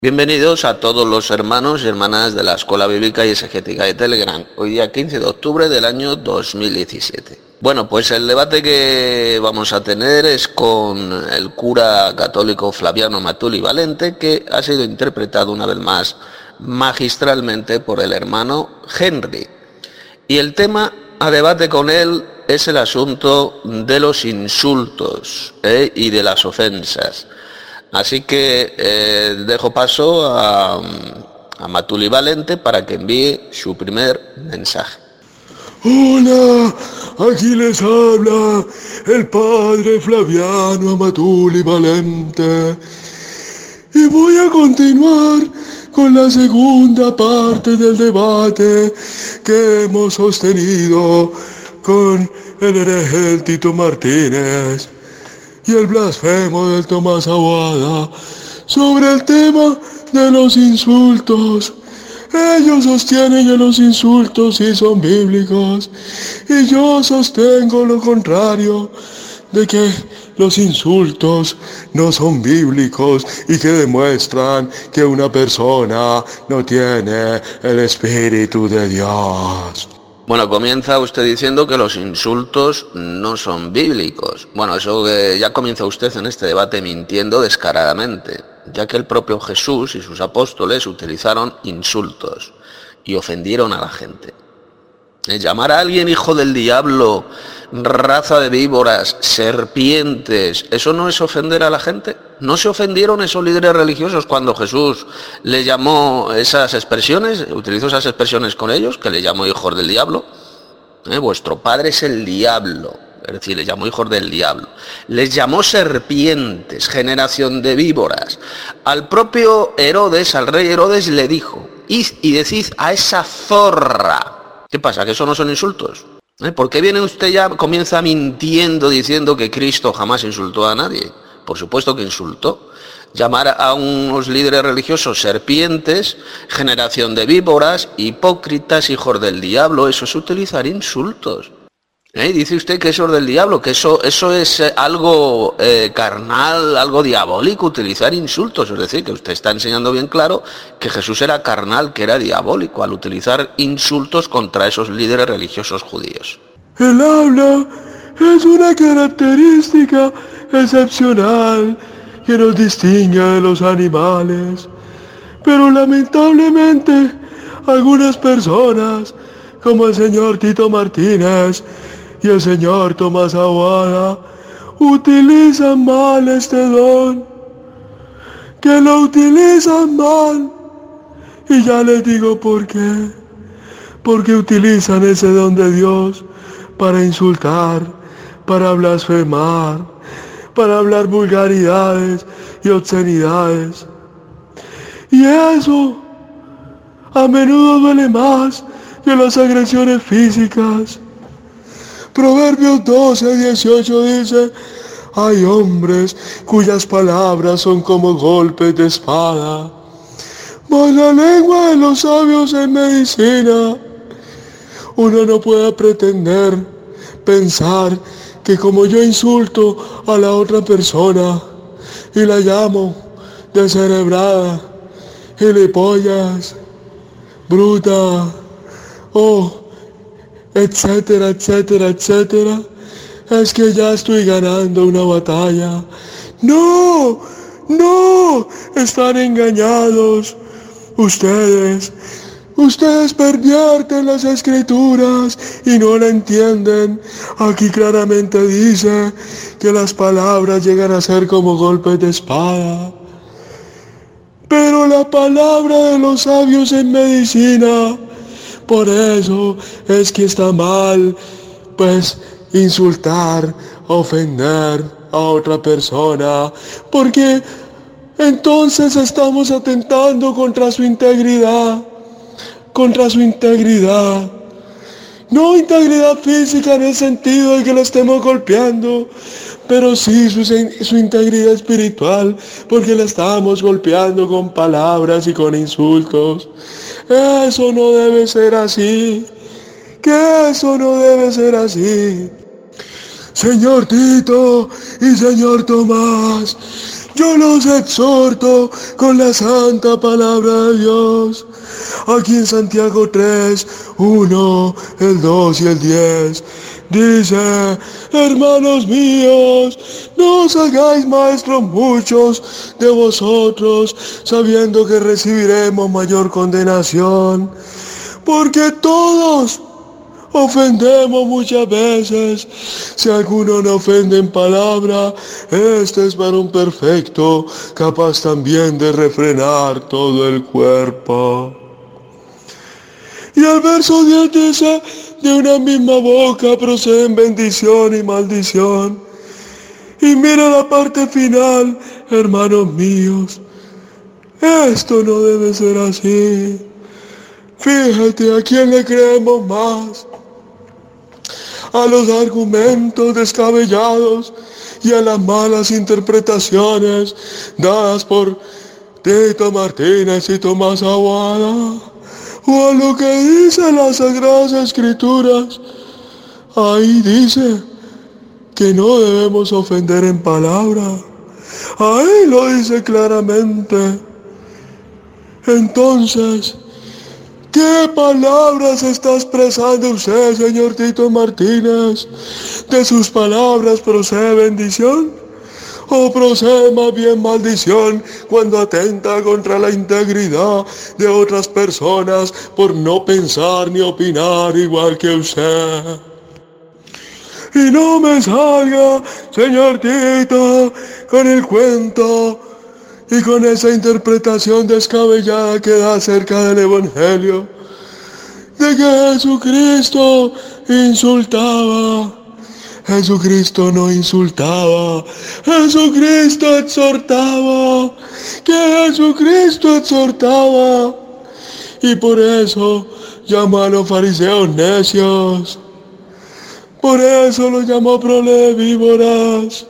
Bienvenidos a todos los hermanos y hermanas de la Escuela Bíblica y Exegética de Telegram, hoy día 15 de octubre del año 2017. Bueno, pues el debate que vamos a tener es con el cura católico Flaviano Matuli Valente, que ha sido interpretado una vez más magistralmente por el hermano Henry. Y el tema a debate con él es el asunto de los insultos y de las ofensas. Así que dejo paso a Matuli Valente para que envíe su primer mensaje. Hola, aquí les habla el padre Flaviano Matuli Valente y voy a continuar con la segunda parte del debate que hemos sostenido con el hereje Tito Martínez y el blasfemo del Tomás Aguada sobre el tema de los insultos. Ellos sostienen que los insultos sí son bíblicos y yo sostengo lo contrario, de que los insultos no son bíblicos y que demuestran que una persona no tiene el Espíritu de Dios. Bueno, comienza usted diciendo que los insultos no son bíblicos. Bueno, eso ya comienza usted en este debate mintiendo descaradamente, ya que el propio Jesús y sus apóstoles utilizaron insultos y ofendieron a la gente. Llamar a alguien hijo del diablo, raza de víboras, serpientes, ¿eso no es ofender a la gente? ¿No se ofendieron esos líderes religiosos cuando Jesús le llamó esas expresiones, utilizó esas expresiones con ellos, que le llamó hijos del diablo? Vuestro padre es el diablo, es decir, les llamó hijos del diablo. Les llamó serpientes, generación de víboras. Al propio Herodes, al rey Herodes, le dijo, id y decid a esa zorra. ¿Qué pasa? ¿Que eso no son insultos? ¿Por qué viene usted ya, comienza mintiendo, diciendo que Cristo jamás insultó a nadie? Por supuesto que insultó. Llamar a unos líderes religiosos serpientes, generación de víboras, hipócritas, hijos del diablo, eso es utilizar insultos. Dice usted que eso es del diablo, que eso es algo carnal, algo diabólico, utilizar insultos. Es decir, que usted está enseñando bien claro que Jesús era carnal, que era diabólico, al utilizar insultos contra esos líderes religiosos judíos. El habla es una característica excepcional que nos distingue de los animales, pero lamentablemente algunas personas, como el señor Tito Martínez y el señor Tomás Aguada, utilizan mal este don, que lo utilizan mal, y ya les digo por qué, porque utilizan ese don de Dios para insultar, para blasfemar, para hablar vulgaridades y obscenidades, y eso a menudo duele más que las agresiones físicas. Proverbios 12:18 dice, hay hombres cuyas palabras son como golpes de espada, mas la lengua de los sabios es medicina. Uno no puede pretender pensar que como yo insulto a la otra persona y la llamo descerebrada, gilipollas, bruta, etcétera, etcétera, etcétera, es que ya estoy ganando una batalla. No, están engañados. Ustedes pervierten las escrituras y no la entienden. Aquí claramente dice que las palabras llegan a ser como golpes de espada. Pero la palabra de los sabios es medicina. Por eso es que está mal, pues, insultar, ofender a otra persona, porque entonces estamos atentando contra su integridad. No integridad física en el sentido de que lo estemos golpeando, pero sí su integridad espiritual, porque la estamos golpeando con palabras y con insultos. Eso no debe ser así. Señor Tito y señor Tomás, Yo los exhorto con la santa palabra de Dios. Aquí en Santiago 3, 1, el 2 y el 10, dice: hermanos míos, no os hagáis maestros muchos de vosotros, sabiendo que recibiremos mayor condenación, porque todos ofendemos muchas veces. Si alguno no ofende en palabra, este es varón perfecto, capaz también de refrenar todo el cuerpo. Y el verso 10 dice: de una misma boca proceden bendición y maldición. Y mira la parte final: hermanos míos, esto no debe ser así. Fíjate, ¿a quién le creemos más? ¿A los argumentos descabellados y a las malas interpretaciones dadas por Tito Martínez y Tomás Aguada? ¿O a lo que dicen las Sagradas Escrituras? Ahí dice que no debemos ofender en palabra. Ahí lo dice claramente. Entonces, ¿qué palabras está expresando usted, señor Tito Martínez? ¿De sus palabras procede bendición? ¿O procede más bien maldición cuando atenta contra la integridad de otras personas por no pensar ni opinar igual que usted? Y no me salga, señor Tito, con el cuento y con esa interpretación descabellada que da acerca del Evangelio, de que Jesucristo insultaba. Jesucristo no insultaba, Jesucristo exhortaba, que Jesucristo exhortaba. Y por eso llamó a los fariseos necios, por eso los llamó prole de víboras,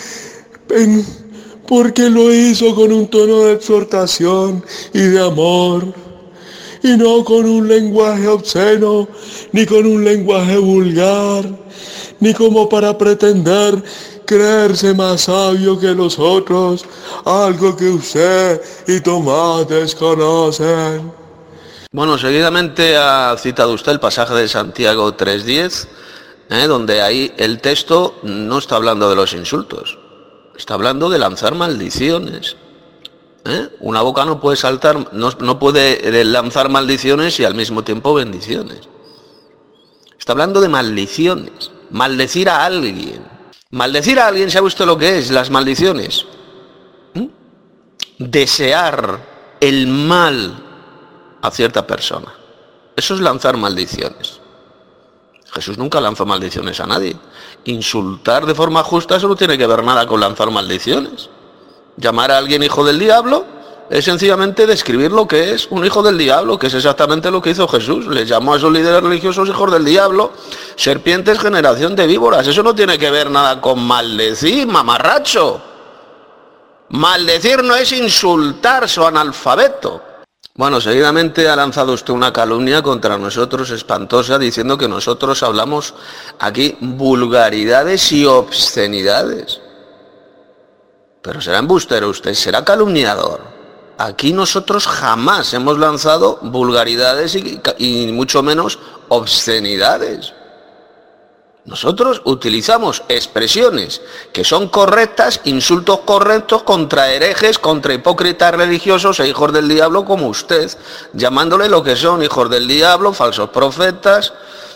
porque lo hizo con un tono de exhortación y de amor, y no con un lenguaje obsceno, ni con un lenguaje vulgar, ni como para pretender creerse más sabio que los otros, algo que usted y Tomás desconocen. Bueno, seguidamente ha citado usted el pasaje de Santiago 3:10, donde ahí el texto no está hablando de los insultos, está hablando de lanzar maldiciones. Una boca no puede saltar, no puede lanzar maldiciones y al mismo tiempo bendiciones. Está hablando de maldiciones, maldecir a alguien. Maldecir a alguien, ¿sabe usted lo que es? Las maldiciones. Desear el mal a cierta persona. Eso es lanzar maldiciones. Jesús nunca lanzó maldiciones a nadie. Insultar de forma justa, eso no tiene que ver nada con lanzar maldiciones. Llamar a alguien hijo del diablo es sencillamente describir lo que es un hijo del diablo, que es exactamente lo que hizo Jesús. Les llamó a esos líderes religiosos hijos del diablo, serpientes, generación de víboras. Eso no tiene que ver nada con maldecir, mamarracho. Maldecir no es insultar, su analfabeto. Bueno, seguidamente ha lanzado usted una calumnia contra nosotros espantosa, diciendo que nosotros hablamos aquí vulgaridades y obscenidades. Pero será embustero usted, será calumniador. Aquí nosotros jamás hemos lanzado vulgaridades y mucho menos obscenidades. Nosotros utilizamos expresiones que son correctas, insultos correctos contra herejes, contra hipócritas religiosos e hijos del diablo como usted, llamándole lo que son hijos del diablo, falsos profetas,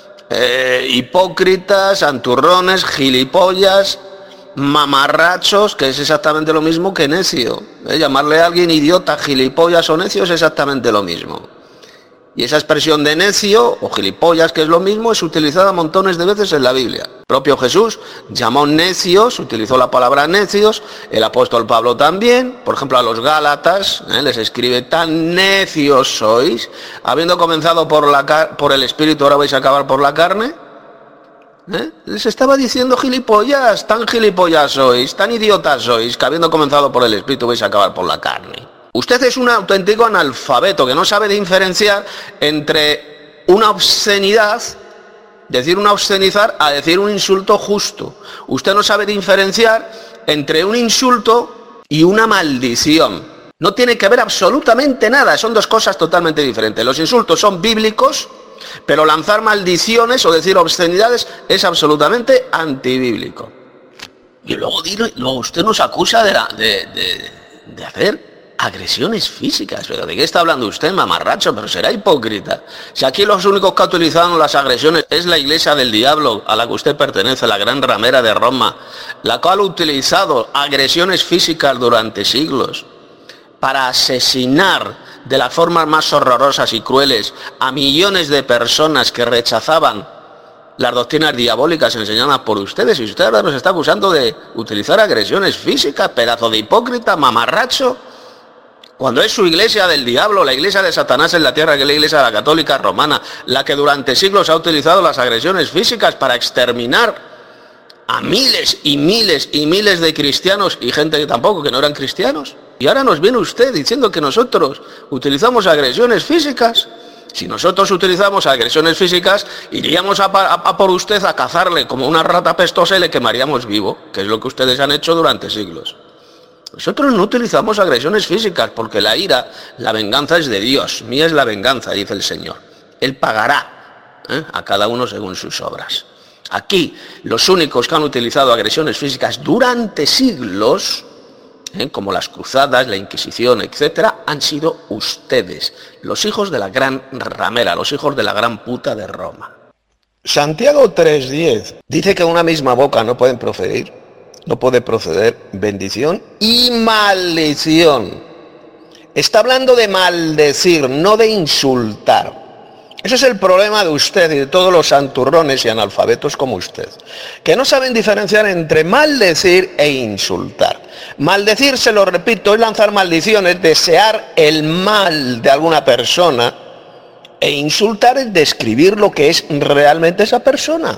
hipócritas, santurrones, gilipollas, mamarrachos, que es exactamente lo mismo que necio. Llamarle a alguien idiota, gilipollas o necio es exactamente lo mismo. Y esa expresión de necio o gilipollas, que es lo mismo, es utilizada montones de veces en la Biblia. El propio Jesús llamó necios, utilizó la palabra necios, el apóstol Pablo también. Por ejemplo, a los Gálatas les escribe: tan necios sois, habiendo comenzado por el Espíritu, ahora vais a acabar por la carne. Les estaba diciendo gilipollas, tan gilipollas sois, tan idiotas sois, que habiendo comenzado por el Espíritu vais a acabar por la carne. Usted es un auténtico analfabeto que no sabe diferenciar entre una obscenidad, decir una obscenizar, a decir un insulto justo. Usted no sabe diferenciar entre un insulto y una maldición. No tiene que ver absolutamente nada, son dos cosas totalmente diferentes. Los insultos son bíblicos, pero lanzar maldiciones o decir obscenidades es absolutamente antibíblico. Y luego usted nos acusa de hacer agresiones físicas. ¿Pero de qué está hablando usted, mamarracho? Pero será hipócrita. Si aquí los únicos que ha utilizado las agresiones es la iglesia del diablo a la que usted pertenece, la gran ramera de Roma, la cual ha utilizado agresiones físicas durante siglos para asesinar de las formas más horrorosas y crueles a millones de personas que rechazaban las doctrinas diabólicas enseñadas por ustedes, y usted ahora nos está acusando de utilizar agresiones físicas, pedazo de hipócrita, mamarracho, cuando es su iglesia del diablo, la iglesia de Satanás en la tierra, que es la iglesia de la católica romana, la que durante siglos ha utilizado las agresiones físicas para exterminar a miles y miles y miles de cristianos y gente que tampoco, que no eran cristianos. Y ahora nos viene usted diciendo que nosotros utilizamos agresiones físicas. Si nosotros utilizamos agresiones físicas, iríamos a por usted a cazarle como una rata pestosa y le quemaríamos vivo, que es lo que ustedes han hecho durante siglos. Nosotros no utilizamos agresiones físicas porque la ira, la venganza es de Dios. Mía es la venganza, dice el Señor. Él pagará a cada uno según sus obras. Aquí, los únicos que han utilizado agresiones físicas durante siglos, como las cruzadas, la Inquisición, etcétera, han sido ustedes, los hijos de la gran ramera, los hijos de la gran puta de Roma. Santiago 3:10 dice que una misma boca no puede proceder bendición y maldición. Está hablando de maldecir, no de insultar. Ese es el problema de usted y de todos los santurrones y analfabetos como usted, que no saben diferenciar entre maldecir e insultar. Maldecir, se lo repito, es lanzar maldiciones, desear el mal de alguna persona, e insultar es describir lo que es realmente esa persona.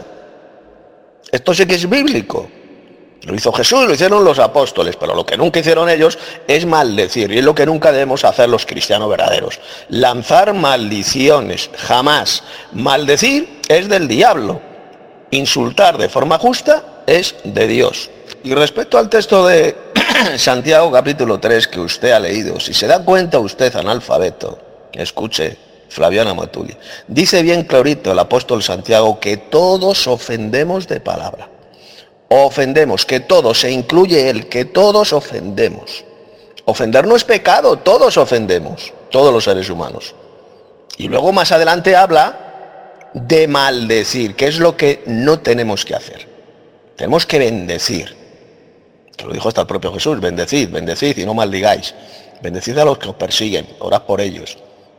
Esto sí que es bíblico. Lo hizo Jesús, lo hicieron los apóstoles, pero lo que nunca hicieron ellos es maldecir, y es lo que nunca debemos hacer los cristianos verdaderos. Lanzar maldiciones, jamás. Maldecir es del diablo. Insultar de forma justa es de Dios. Y respecto al texto de Santiago capítulo 3 que usted ha leído, si se da cuenta usted, analfabeto, escuche, Flaviano Amatuli, dice bien clarito el apóstol Santiago que todos ofendemos de palabra. Ofendemos, que todos, se incluye él, que todos ofendemos. Ofender no es pecado, todos ofendemos, todos los seres humanos. Y luego más adelante habla de maldecir, que es lo que no tenemos que hacer. Tenemos que bendecir. Que lo dijo hasta el propio Jesús, bendecid, bendecid y no maldigáis. Bendecid a los que os persiguen, orad por ellos.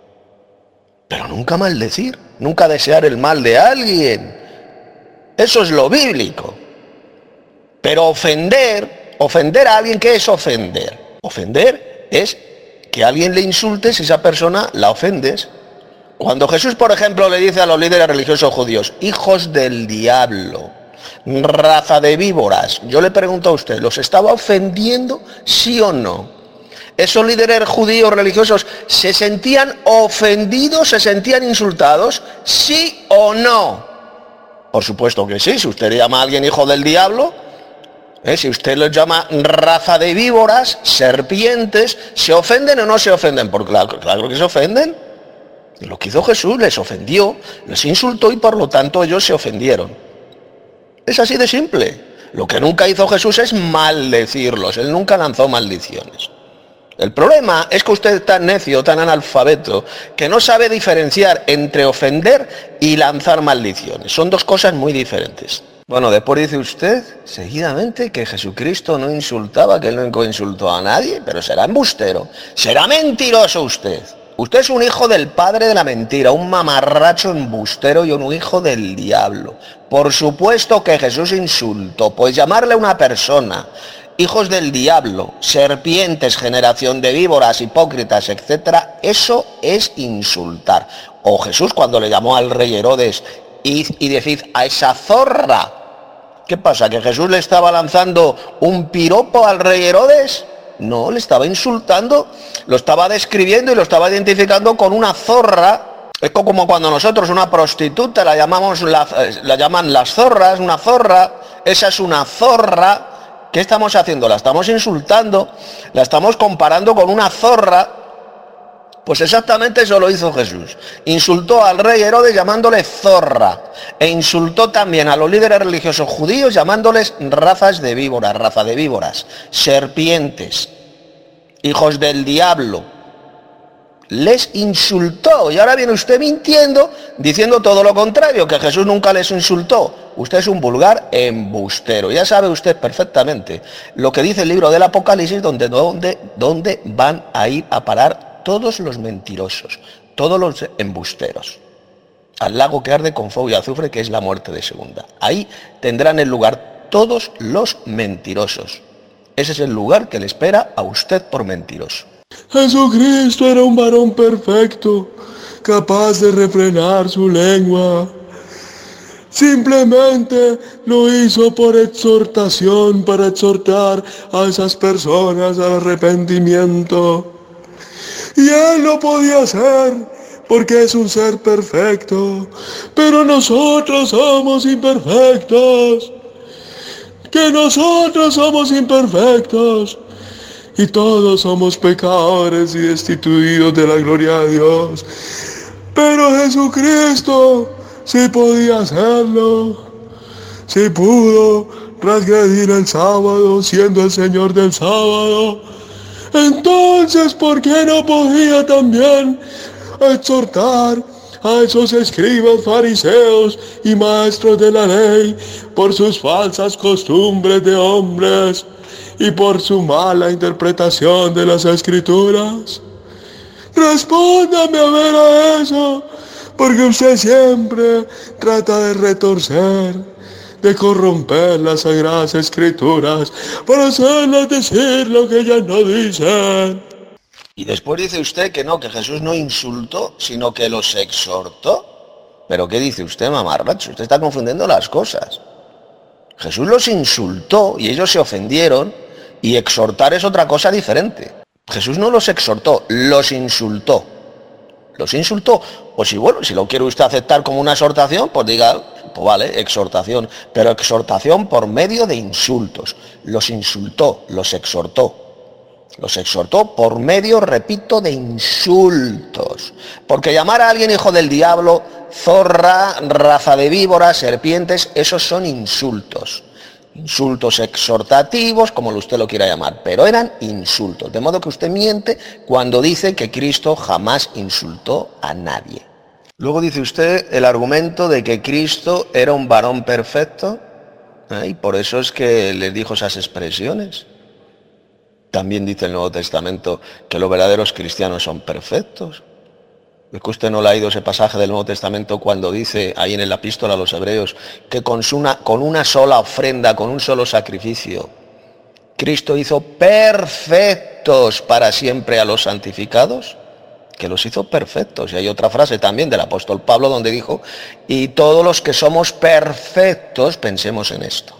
Pero nunca maldecir, nunca desear el mal de alguien. Eso es lo bíblico. Pero ofender a alguien, ¿qué es ofender? Ofender es que a alguien le insultes y esa persona la ofendes. Cuando Jesús, por ejemplo, le dice a los líderes religiosos judíos, hijos del diablo, raza de víboras, yo le pregunto a usted, ¿los estaba ofendiendo, sí o no? ¿Esos líderes judíos religiosos se sentían ofendidos, se sentían insultados, sí o no? Por supuesto que sí. Si usted le llama a alguien hijo del diablo, si usted los llama raza de víboras, serpientes, ¿se ofenden o no se ofenden? Porque claro que se ofenden. Lo que hizo Jesús les ofendió, les insultó y por lo tanto ellos se ofendieron. Es así de simple. Lo que nunca hizo Jesús es maldecirlos, él nunca lanzó maldiciones. El problema es que usted es tan necio, tan analfabeto, que no sabe diferenciar entre ofender y lanzar maldiciones. Son dos cosas muy diferentes. Bueno, después dice usted, seguidamente, que Jesucristo no insultaba, que él nunca insultó a nadie, pero será embustero, será mentiroso usted. Usted es un hijo del padre de la mentira, un mamarracho embustero y un hijo del diablo. Por supuesto que Jesús insultó, pues llamarle a una persona hijos del diablo, serpientes, generación de víboras, hipócritas, etcétera, eso es insultar. O Jesús cuando le llamó al rey Herodes, y decid a esa zorra, ¿qué pasa? ¿Que Jesús le estaba lanzando un piropo al rey Herodes? No, le estaba insultando, lo estaba describiendo y lo estaba identificando con una zorra. Es como cuando nosotros una prostituta la llaman las zorras, una zorra, esa es una zorra. ¿Qué estamos haciendo? La estamos insultando, la estamos comparando con una zorra. Pues exactamente eso lo hizo Jesús. Insultó al rey Herodes llamándole zorra. E insultó también a los líderes religiosos judíos llamándoles raza de víboras, serpientes, hijos del diablo. Les insultó. Y ahora viene usted mintiendo, diciendo todo lo contrario, que Jesús nunca les insultó. Usted es un vulgar embustero. Ya sabe usted perfectamente lo que dice el libro del Apocalipsis, donde van a ir a parar todos los mentirosos, todos los embusteros, al lago que arde con fuego y azufre, que es la muerte de segunda. Ahí tendrán el lugar todos los mentirosos. Ese es el lugar que le espera a usted por mentiroso. Jesucristo era un varón perfecto, capaz de refrenar su lengua. Simplemente lo hizo por exhortación, para exhortar a esas personas al arrepentimiento. Y él lo podía hacer porque es un ser perfecto. Pero nosotros somos imperfectos. Que nosotros somos imperfectos. Y todos somos pecadores y destituidos de la gloria de Dios. Pero Jesucristo sí podía hacerlo. Sí pudo transgredir el sábado siendo el Señor del sábado. Entonces, ¿por qué no podía también exhortar a esos escribas, fariseos y maestros de la ley por sus falsas costumbres de hombres y por su mala interpretación de las Escrituras? Respóndame a ver a eso, porque usted siempre trata de retorcer, de corromper las Sagradas Escrituras para hacerlas decir lo que ellas no dicen. Y después dice usted que no, que Jesús no insultó, sino que los exhortó. ¿Pero qué dice usted, mamarracho? Usted está confundiendo las cosas. Jesús los insultó y ellos se ofendieron, y exhortar es otra cosa diferente. Jesús no los exhortó, los insultó. Los insultó. Pues si, bueno, si lo quiere usted aceptar como una exhortación, pues diga, pues vale, exhortación. Pero exhortación por medio de insultos. Los insultó, los exhortó. Los exhortó por medio, repito, de insultos. Porque llamar a alguien hijo del diablo, zorra, raza de víboras, serpientes, esos son insultos. Insultos exhortativos, como usted lo quiera llamar, pero eran insultos. De modo que usted miente cuando dice que Cristo jamás insultó a nadie. Luego dice usted el argumento de que Cristo era un varón perfecto, y por eso es que le dijo esas expresiones. También dice el Nuevo Testamento que los verdaderos cristianos son perfectos. ¿Es que usted no le ha leído ese pasaje del Nuevo Testamento cuando dice ahí en la epístola a los Hebreos que con una sola ofrenda, con un solo sacrificio, Cristo hizo perfectos para siempre a los santificados? Que los hizo perfectos. Y hay otra frase también del apóstol Pablo donde dijo, y todos los que somos perfectos pensemos en esto.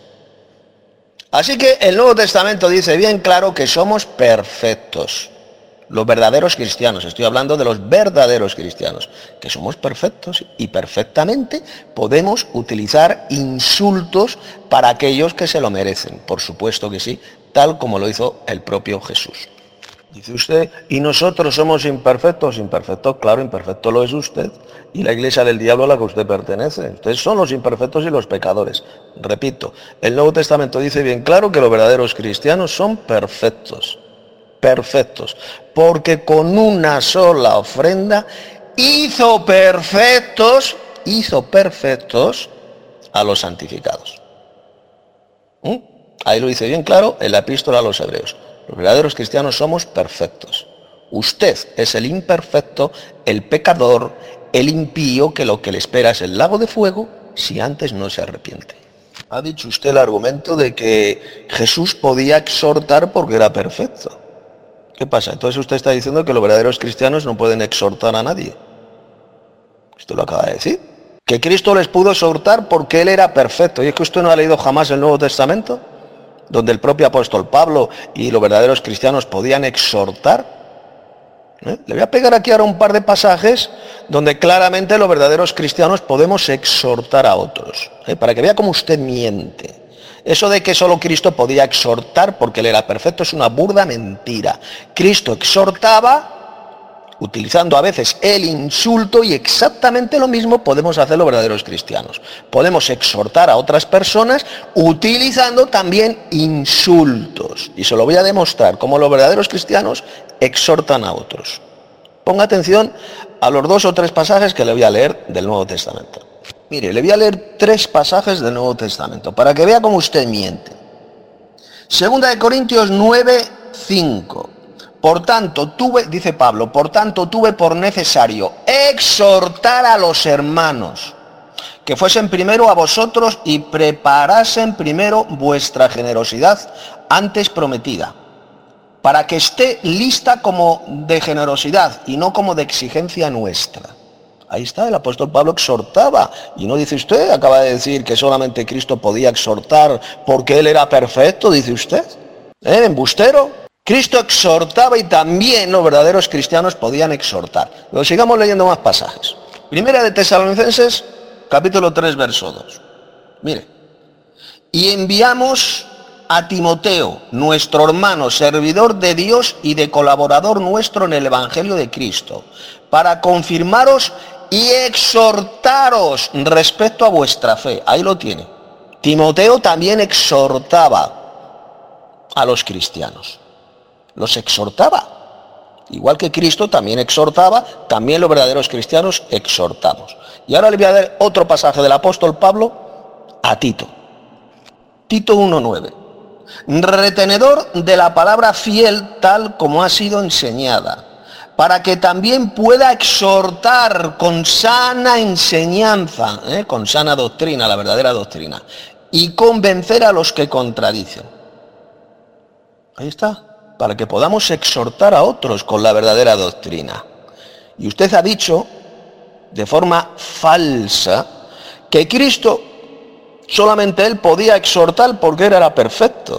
Así que el Nuevo Testamento dice bien claro que somos perfectos. Los verdaderos cristianos, estoy hablando de los verdaderos cristianos, que somos perfectos y perfectamente podemos utilizar insultos para aquellos que se lo merecen. Por supuesto que sí, tal como lo hizo el propio Jesús. Dice usted, ¿y nosotros somos imperfectos? Imperfectos, claro, imperfecto lo es usted. Y la iglesia del diablo a la que usted pertenece. Ustedes son los imperfectos y los pecadores. Repito, el Nuevo Testamento dice bien claro que los verdaderos cristianos son perfectos. Perfectos. Porque con una sola ofrenda hizo perfectos a los santificados. Ahí lo dice bien claro en la epístola a los Hebreos. Los verdaderos cristianos somos perfectos. Usted es el imperfecto, el pecador, el impío, que lo que le espera es el lago de fuego si antes no se arrepiente. Ha dicho usted el argumento de que Jesús podía exhortar porque era perfecto. ¿Qué pasa? Entonces usted está diciendo que los verdaderos cristianos no pueden exhortar a nadie. Usted lo acaba de decir. Que Cristo les pudo exhortar porque Él era perfecto. ¿Y es que usted no ha leído jamás el Nuevo Testamento? Donde el propio apóstol Pablo y los verdaderos cristianos podían exhortar. Le voy a pegar aquí ahora un par de pasajes donde claramente los verdaderos cristianos podemos exhortar a otros, para que vea cómo usted miente Eso de que solo Cristo podía exhortar porque Él era perfecto es una burda mentira. Cristo exhortaba utilizando a veces el insulto, y exactamente lo mismo podemos hacer los verdaderos cristianos. Podemos exhortar a otras personas utilizando también insultos. Y se lo voy a demostrar cómo los verdaderos cristianos exhortan a otros. Ponga atención a los 2 o 3 pasajes que le voy a leer del Nuevo Testamento. Mire, le voy a leer 3 pasajes del Nuevo Testamento para que vea cómo usted miente. Segunda de Corintios 9, 5. Por tanto, dice Pablo, por tanto tuve por necesario exhortar a los hermanos que fuesen primero a vosotros y preparasen primero vuestra generosidad antes prometida, para que esté lista como de generosidad y no como de exigencia nuestra. Ahí está, el apóstol Pablo exhortaba, y no dice usted, acaba de decir que solamente Cristo podía exhortar porque Él era perfecto, dice usted, embustero. Cristo exhortaba y también los verdaderos cristianos podían exhortar. Pero sigamos leyendo más pasajes. Primera de Tesalonicenses, capítulo 3, verso 2. Mire, y enviamos a Timoteo, nuestro hermano, servidor de Dios y de colaborador nuestro en el Evangelio de Cristo, para confirmaros y exhortaros respecto a vuestra fe. Ahí lo tiene. Timoteo también exhortaba a los cristianos. Los exhortaba. Igual que Cristo también exhortaba, también los verdaderos cristianos exhortamos. Y ahora le voy a dar otro pasaje del apóstol Pablo a Tito. Tito 1:9. Retenedor de la palabra fiel tal como ha sido enseñada, para que también pueda exhortar con sana enseñanza, con sana doctrina, la verdadera doctrina, y convencer a los que contradicen. Ahí está. Para que podamos exhortar a otros con la verdadera doctrina. Y usted ha dicho, de forma falsa, que Cristo, solamente Él podía exhortar porque Él era perfecto.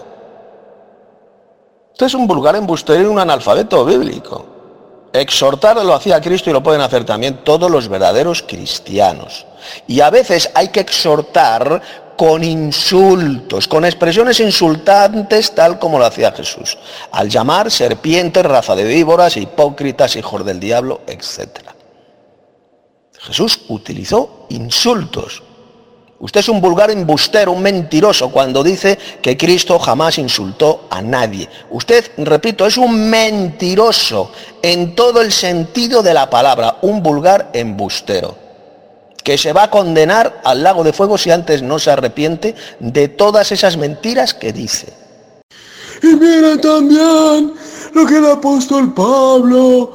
Usted es un vulgar embustero y un analfabeto bíblico. Exhortar lo hacía Cristo y lo pueden hacer también todos los verdaderos cristianos. Y a veces hay que exhortar con insultos, con expresiones insultantes tal como lo hacía Jesús, al llamar serpientes, raza de víboras, hipócritas, hijos del diablo, etc. Jesús utilizó insultos. Usted es un vulgar embustero, un mentiroso cuando dice que Cristo jamás insultó a nadie. Usted, repito, es un mentiroso en todo el sentido de la palabra, un vulgar embustero, que se va a condenar al lago de fuego si antes no se arrepiente de todas esas mentiras que dice. Y miren también lo que el apóstol Pablo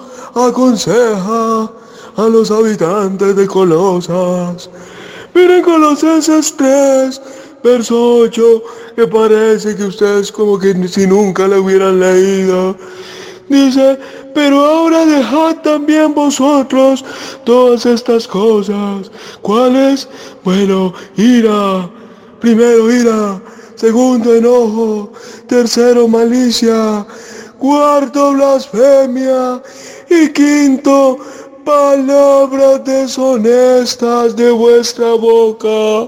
aconseja a los habitantes de Colosas. Miren Colosenses 3, verso 8, que parece que ustedes como que si nunca lo hubieran leído. Dice, pero ahora dejad también vosotros todas estas cosas. ¿Cuáles? Bueno, ira. Primero ira. Segundo enojo. Tercero malicia. Cuarto blasfemia. Y quinto palabras deshonestas de vuestra boca.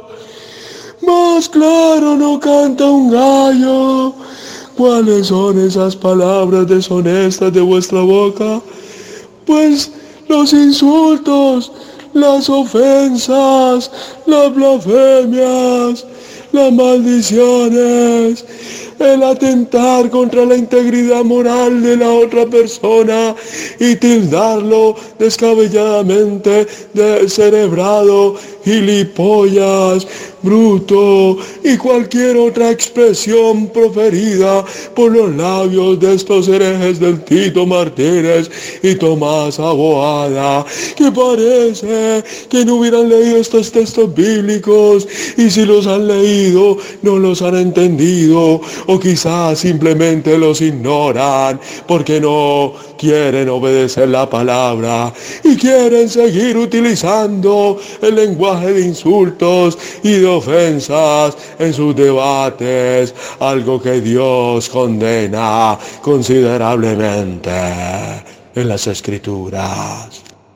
Más claro no canta un gallo. ¿Cuáles son esas palabras deshonestas de vuestra boca? Pues los insultos, las ofensas, las blasfemias, las maldiciones, el atentar contra la integridad moral de la otra persona y tildarlo descabelladamente de descerebrado, gilipollas, bruto y cualquier otra expresión proferida por los labios de estos herejes del Tito Martínez y Tomás Aboada, que parece que no hubieran leído estos textos bíblicos, y si los han leído no los han entendido, o quizás simplemente los ignoran porque no quieren obedecer la palabra y quieren seguir utilizando el lenguaje de insultos y de ofensas en sus debates, algo que Dios condena considerablemente en las Escrituras.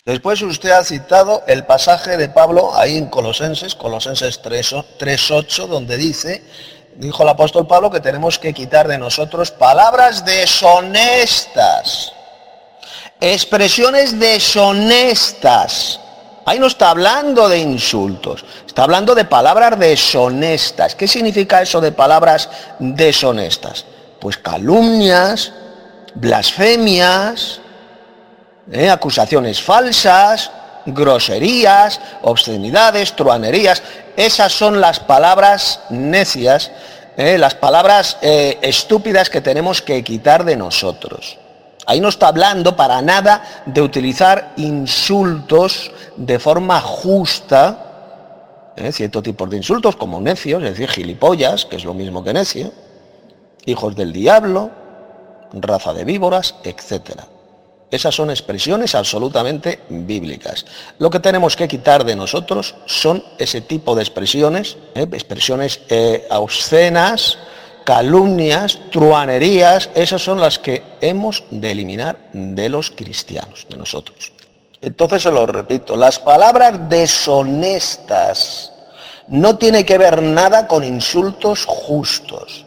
Después usted ha citado el pasaje de Pablo ahí en Colosenses 3:8, donde dijo el apóstol Pablo que tenemos que quitar de nosotros palabras deshonestas, expresiones deshonestas. Ahí no está hablando de insultos, está hablando de palabras deshonestas. ¿Qué significa eso de palabras deshonestas? Pues calumnias, blasfemias, acusaciones falsas, groserías, obscenidades, truhanerías. Esas son las palabras necias, las palabras estúpidas que tenemos que quitar de nosotros. Ahí no está hablando para nada de utilizar insultos de forma justa, ciertos tipos de insultos como necios, es decir, gilipollas, que es lo mismo que necio, hijos del diablo, raza de víboras, etcétera. Esas son expresiones absolutamente bíblicas. Lo que tenemos que quitar de nosotros son ese tipo de expresiones, expresiones obscenas, calumnias, truhanerías. Esas son las que hemos de eliminar de los cristianos, de nosotros. Entonces se lo repito, las palabras deshonestas no tienen que ver nada con insultos justos.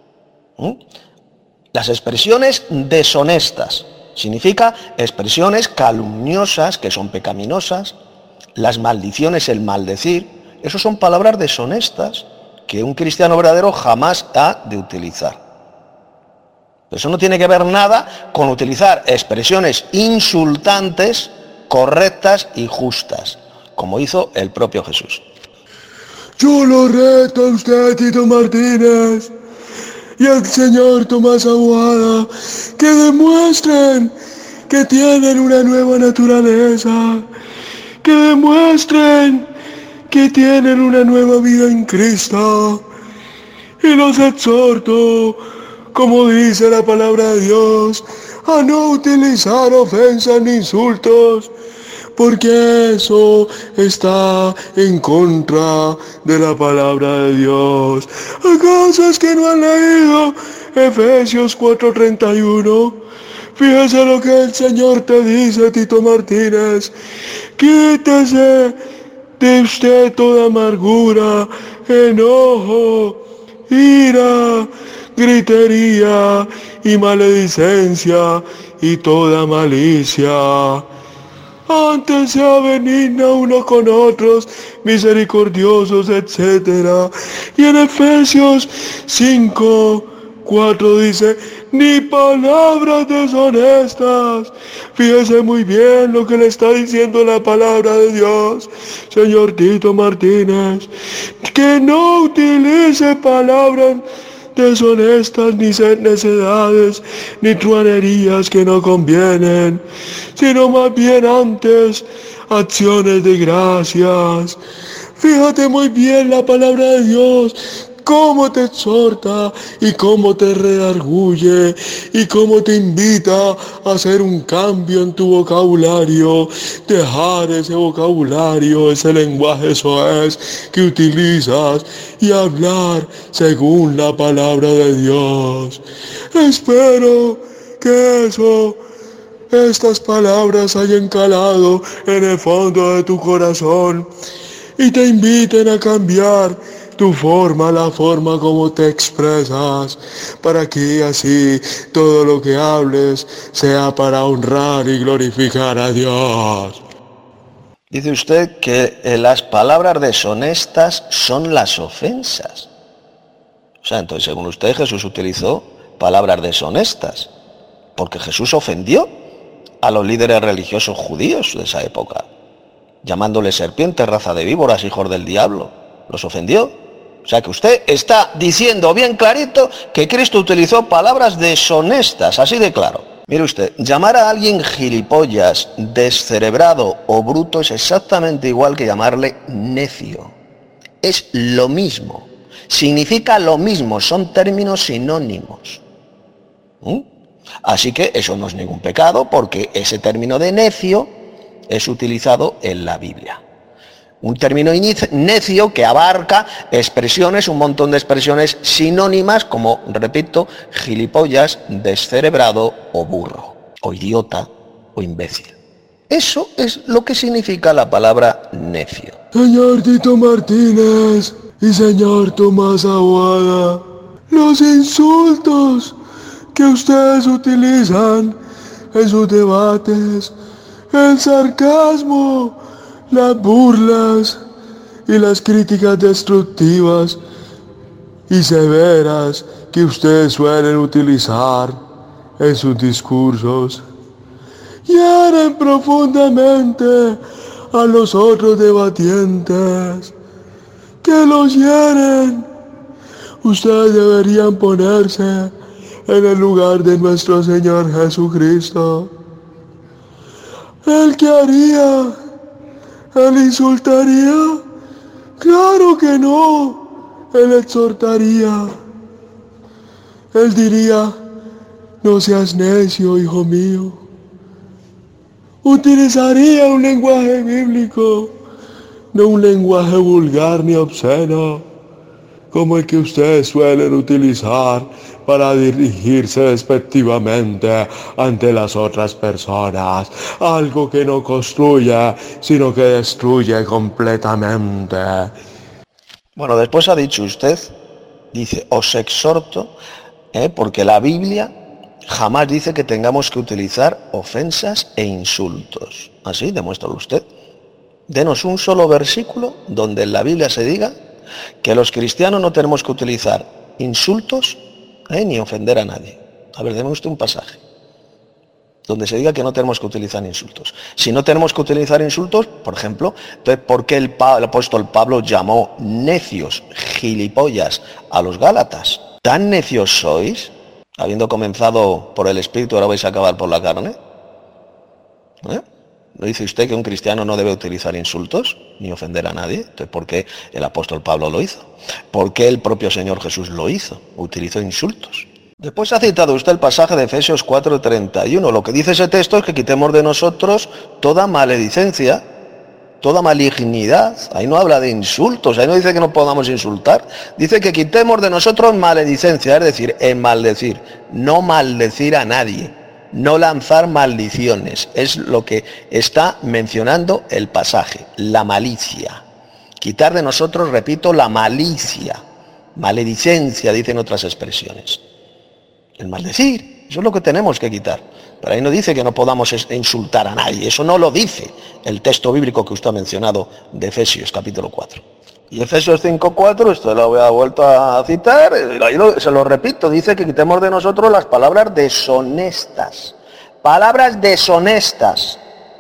Las expresiones deshonestas significa expresiones calumniosas que son pecaminosas, las maldiciones, el maldecir, esos son palabras deshonestas que un cristiano verdadero jamás ha de utilizar. Eso no tiene que ver nada con utilizar expresiones insultantes, correctas y justas, como hizo el propio Jesús. Yo lo reto a usted, Tito Martínez, y al señor Tomás Aguada, que demuestren que tienen una nueva naturaleza, que demuestren que tienen una nueva vida en Cristo. Y los exhorto, como dice la palabra de Dios, a no utilizar ofensas ni insultos, porque eso está en contra de la palabra de Dios. ¿Acaso es que no han leído Efesios 4:31? Fíjese lo que el Señor te dice, Tito Martínez. Quítese de usted toda amargura, enojo, ira, gritería y maledicencia y toda malicia. Antes sea benigna uno con otros, misericordiosos, etc. Y en Efesios 5:4 dice, ni palabras deshonestas. Fíjese muy bien lo que le está diciendo la palabra de Dios, señor Tito Martínez, que no utilice palabras deshonestas, ni necedades, ni truhanerías que no convienen, sino más bien antes acciones de gracias. Fíjate muy bien la palabra de Dios, cómo te exhorta y cómo te redarguye y cómo te invita a hacer un cambio en tu vocabulario, dejar ese vocabulario, ese lenguaje soez que utilizas y hablar según la palabra de Dios. Espero que estas palabras hayan calado en el fondo de tu corazón y te inviten a cambiar la forma como te expresas, para que así todo lo que hables sea para honrar y glorificar a Dios. Dice usted que las palabras deshonestas son las ofensas. O sea, entonces, según usted, Jesús utilizó palabras deshonestas, porque Jesús ofendió a los líderes religiosos judíos de esa época, llamándoles serpientes, raza de víboras, hijos del diablo. Los ofendió. O sea que usted está diciendo bien clarito que Cristo utilizó palabras deshonestas, así de claro. Mire usted, llamar a alguien gilipollas, descerebrado o bruto es exactamente igual que llamarle necio. Es lo mismo, significa lo mismo, son términos sinónimos. Así que eso no es ningún pecado, porque ese término de necio es utilizado en la Biblia. Un término necio que abarca expresiones, un montón de expresiones sinónimas como, repito, gilipollas, descerebrado o burro, o idiota o imbécil. Eso es lo que significa la palabra necio. Señor Tito Martínez y señor Tomás Aguada, los insultos que ustedes utilizan en sus debates, el sarcasmo, las burlas y las críticas destructivas y severas que ustedes suelen utilizar en sus discursos, hieren profundamente a los otros debatientes, que los hieren. Ustedes deberían ponerse en el lugar de nuestro Señor Jesucristo. ¿Él qué haría? ¿Él insultaría? Claro que no. Él exhortaría. Él diría: no seas necio, hijo mío. Utilizaría un lenguaje bíblico, no un lenguaje vulgar ni obsceno, como el que ustedes suelen utilizar para dirigirse despectivamente ante las otras personas, algo que no construye, sino que destruye completamente. Bueno, después ha dicho usted, dice, os exhorto, porque la Biblia jamás dice que tengamos que utilizar ofensas e insultos. Así, demuéstralo usted. Denos un solo versículo donde en la Biblia se diga que los cristianos no tenemos que utilizar insultos ni ofender a nadie. A ver, deme usted un pasaje donde se diga que no tenemos que utilizar insultos. Si no tenemos que utilizar insultos, por ejemplo, entonces, ¿por qué el apóstol Pablo llamó necios, gilipollas a los gálatas? ¿Tan necios sois? Habiendo comenzado por el Espíritu, ahora vais a acabar por la carne. ¿No dice usted que un cristiano no debe utilizar insultos ni ofender a nadie? Entonces, ¿por qué el apóstol Pablo lo hizo? ¿Por qué el propio Señor Jesús lo hizo? Utilizó insultos. Después ha citado usted el pasaje de Efesios 4:31. Lo que dice ese texto es que quitemos de nosotros toda maledicencia, toda malignidad. Ahí no habla de insultos, ahí no dice que no podamos insultar. Dice que quitemos de nosotros maledicencia, es decir, en maldecir. No maldecir a nadie, no lanzar maldiciones. Es lo que está mencionando el pasaje, la malicia. Quitar de nosotros, repito, la malicia. Maledicencia, dicen otras expresiones. El maldecir, eso es lo que tenemos que quitar. Pero ahí no dice que no podamos insultar a nadie, eso no lo dice el texto bíblico que usted ha mencionado de Efesios capítulo 4. Y Efesios 5:4, esto lo voy a vuelto a citar, se lo repito, dice que quitemos de nosotros las palabras deshonestas. Palabras deshonestas.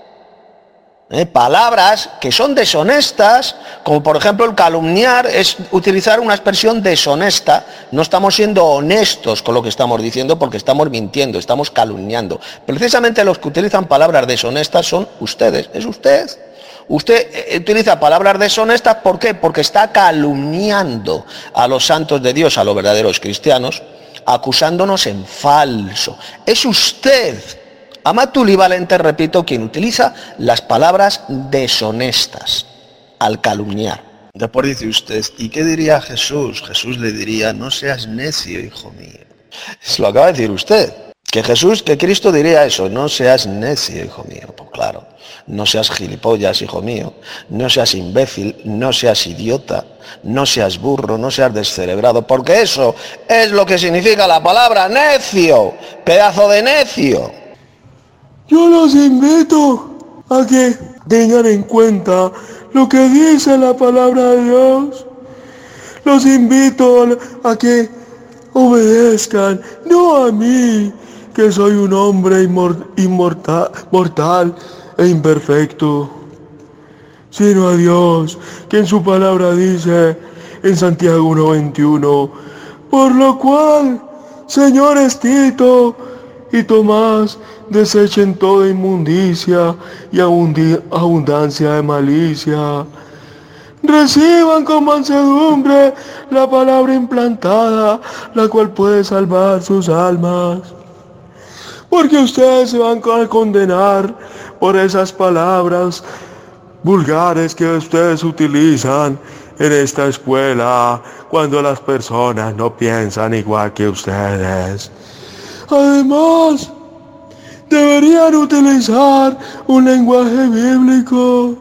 Palabras que son deshonestas, como por ejemplo el calumniar, es utilizar una expresión deshonesta. No estamos siendo honestos con lo que estamos diciendo porque estamos mintiendo, estamos calumniando. Precisamente los que utilizan palabras deshonestas son ustedes, es usted. Usted utiliza palabras deshonestas, ¿por qué? Porque está calumniando a los santos de Dios, a los verdaderos cristianos, acusándonos en falso. Es usted, Amatuli Valente, repito, quien utiliza las palabras deshonestas al calumniar. Después dice usted, ¿y qué diría Jesús? Jesús le diría, no seas necio, hijo mío. Se lo acaba de decir usted. Que Cristo diría eso, no seas necio, hijo mío. Pues claro, no seas gilipollas, hijo mío. No seas imbécil, no seas idiota, no seas burro, no seas descerebrado. Porque eso es lo que significa la palabra necio, pedazo de necio. Yo los invito a que tengan en cuenta lo que dice la palabra de Dios. Los invito a que obedezcan, no a mí, que soy un hombre mortal e imperfecto, sino a Dios, que en su palabra dice en Santiago 1:21, por lo cual, señores Tito y Tomás, desechen toda inmundicia y abundancia de malicia. Reciban con mansedumbre la palabra implantada, la cual puede salvar sus almas. Porque ustedes se van a condenar por esas palabras vulgares que ustedes utilizan en esta escuela cuando las personas no piensan igual que ustedes. Además, deberían utilizar un lenguaje bíblico,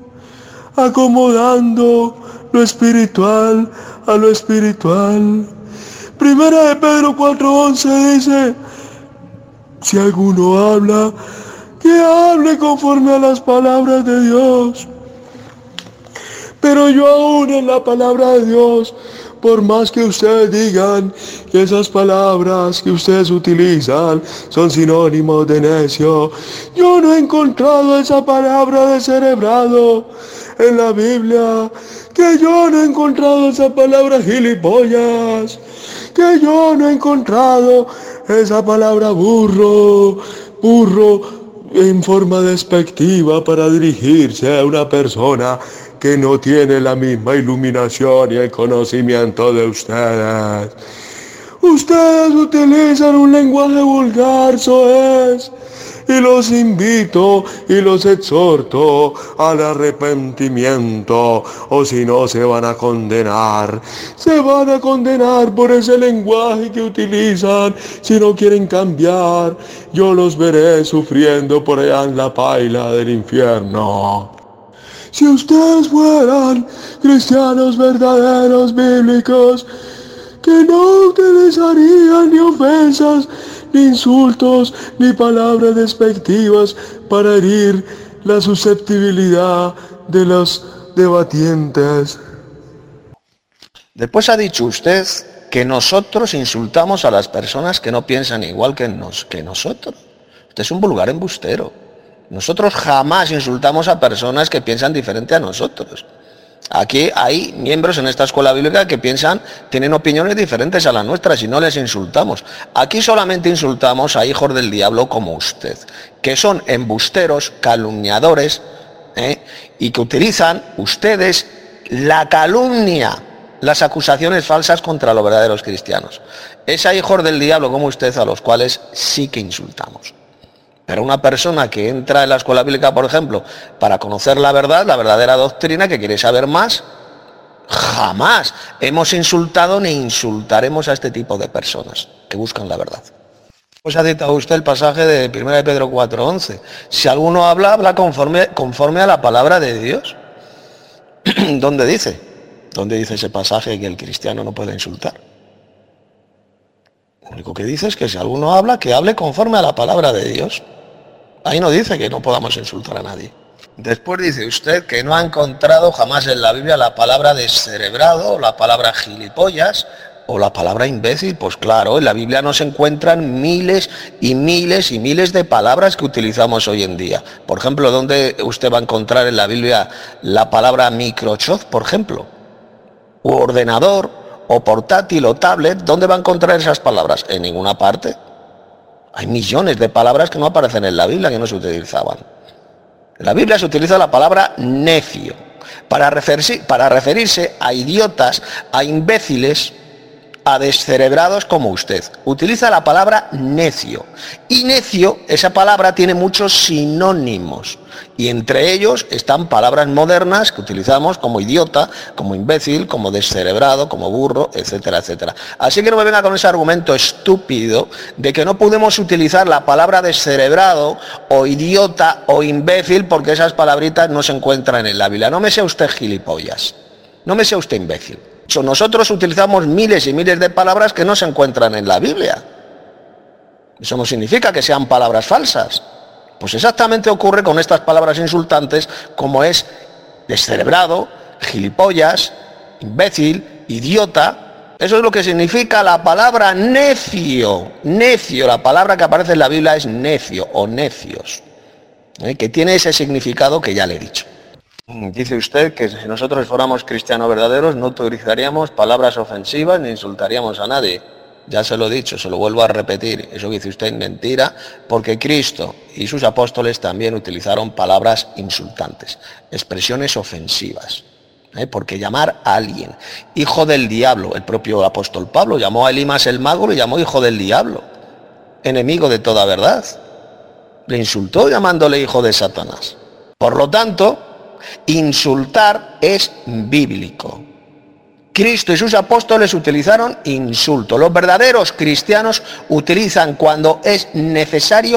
acomodando lo espiritual a lo espiritual. Primera de Pedro 4:11 dice: si alguno habla, que hable conforme a las palabras de Dios. Pero yo aún en la palabra de Dios, por más que ustedes digan que esas palabras que ustedes utilizan son sinónimos de necio, yo no he encontrado esa palabra descerebrado en la Biblia, que yo no he encontrado esa palabra gilipollas, que yo no he encontrado esa palabra burro en forma despectiva para dirigirse a una persona que no tiene la misma iluminación y el conocimiento de ustedes. Ustedes utilizan un lenguaje vulgar, soez, y los invito y los exhorto al arrepentimiento, o si no se van a condenar. Se van a condenar por ese lenguaje que utilizan. Si no quieren cambiar, yo los veré sufriendo por allá en la paila del infierno. Si ustedes fueran cristianos verdaderos, bíblicos, que no utilizarían ni ofensas, ni insultos, ni palabras despectivas para herir la susceptibilidad de los debatientes. Después ha dicho usted que nosotros insultamos a las personas que no piensan igual que nosotros. Usted es un vulgar embustero. Nosotros jamás insultamos a personas que piensan diferente a nosotros. Aquí hay miembros en esta escuela bíblica que tienen opiniones diferentes a las nuestras y no les insultamos. Aquí solamente insultamos a hijos del diablo como usted, que son embusteros, calumniadores, y que utilizan ustedes la calumnia, las acusaciones falsas contra los verdaderos cristianos. Es a hijos del diablo como usted a los cuales sí que insultamos. Pero una persona que entra en la escuela bíblica, por ejemplo, para conocer la verdad, la verdadera doctrina, que quiere saber más, jamás hemos insultado ni insultaremos a este tipo de personas que buscan la verdad. Pues ha citado usted el pasaje de 1 de Pedro 4:11. Si alguno habla conforme a la palabra de Dios. ¿Dónde dice? ¿Dónde dice ese pasaje que el cristiano no puede insultar? Lo único que dice es que si alguno habla, que hable conforme a la palabra de Dios. Ahí no dice que no podamos insultar a nadie. Después dice usted que no ha encontrado jamás en la Biblia la palabra descerebrado, o la palabra gilipollas, o la palabra imbécil. Pues claro, en la Biblia no se encuentran miles y miles y miles de palabras que utilizamos hoy en día. Por ejemplo, ¿dónde usted va a encontrar en la Biblia la palabra Microsoft, por ejemplo? O ordenador, o portátil, o tablet. ¿Dónde va a encontrar esas palabras? En ninguna parte. Hay millones de palabras que no aparecen en la Biblia, que no se utilizaban. En la Biblia se utiliza la palabra necio para referirse a idiotas, a imbéciles, a descerebrados como usted. Utiliza la palabra necio. Y necio, esa palabra tiene muchos sinónimos. Y entre ellos están palabras modernas que utilizamos como idiota, como imbécil, como descerebrado, como burro, etcétera, etcétera. Así que no me venga con ese argumento estúpido de que no podemos utilizar la palabra descerebrado o idiota o imbécil porque esas palabritas no se encuentran en la Biblia. No me sea usted gilipollas, no me sea usted imbécil. Nosotros utilizamos miles y miles de palabras que no se encuentran en la Biblia. Eso no significa que sean palabras falsas. Pues exactamente ocurre con estas palabras insultantes como es descerebrado, gilipollas, imbécil, idiota. Eso es lo que significa la palabra necio. Necio, la palabra que aparece en la Biblia es necio o necios, que tiene ese significado que ya le he dicho. Dice usted que si nosotros fuéramos cristianos verdaderos no utilizaríamos palabras ofensivas ni insultaríamos a nadie. Ya se lo he dicho, se lo vuelvo a repetir. Eso que dice usted es mentira, porque Cristo y sus apóstoles también utilizaron palabras insultantes, expresiones ofensivas. Porque llamar a alguien hijo del diablo, el propio apóstol Pablo llamó a Elimas el mago, lo llamó hijo del diablo, enemigo de toda verdad. Le insultó llamándole hijo de Satanás. Por lo tanto, insultar es bíblico. Cristo y sus apóstoles utilizaron insulto. Los verdaderos cristianos utilizan cuando es necesario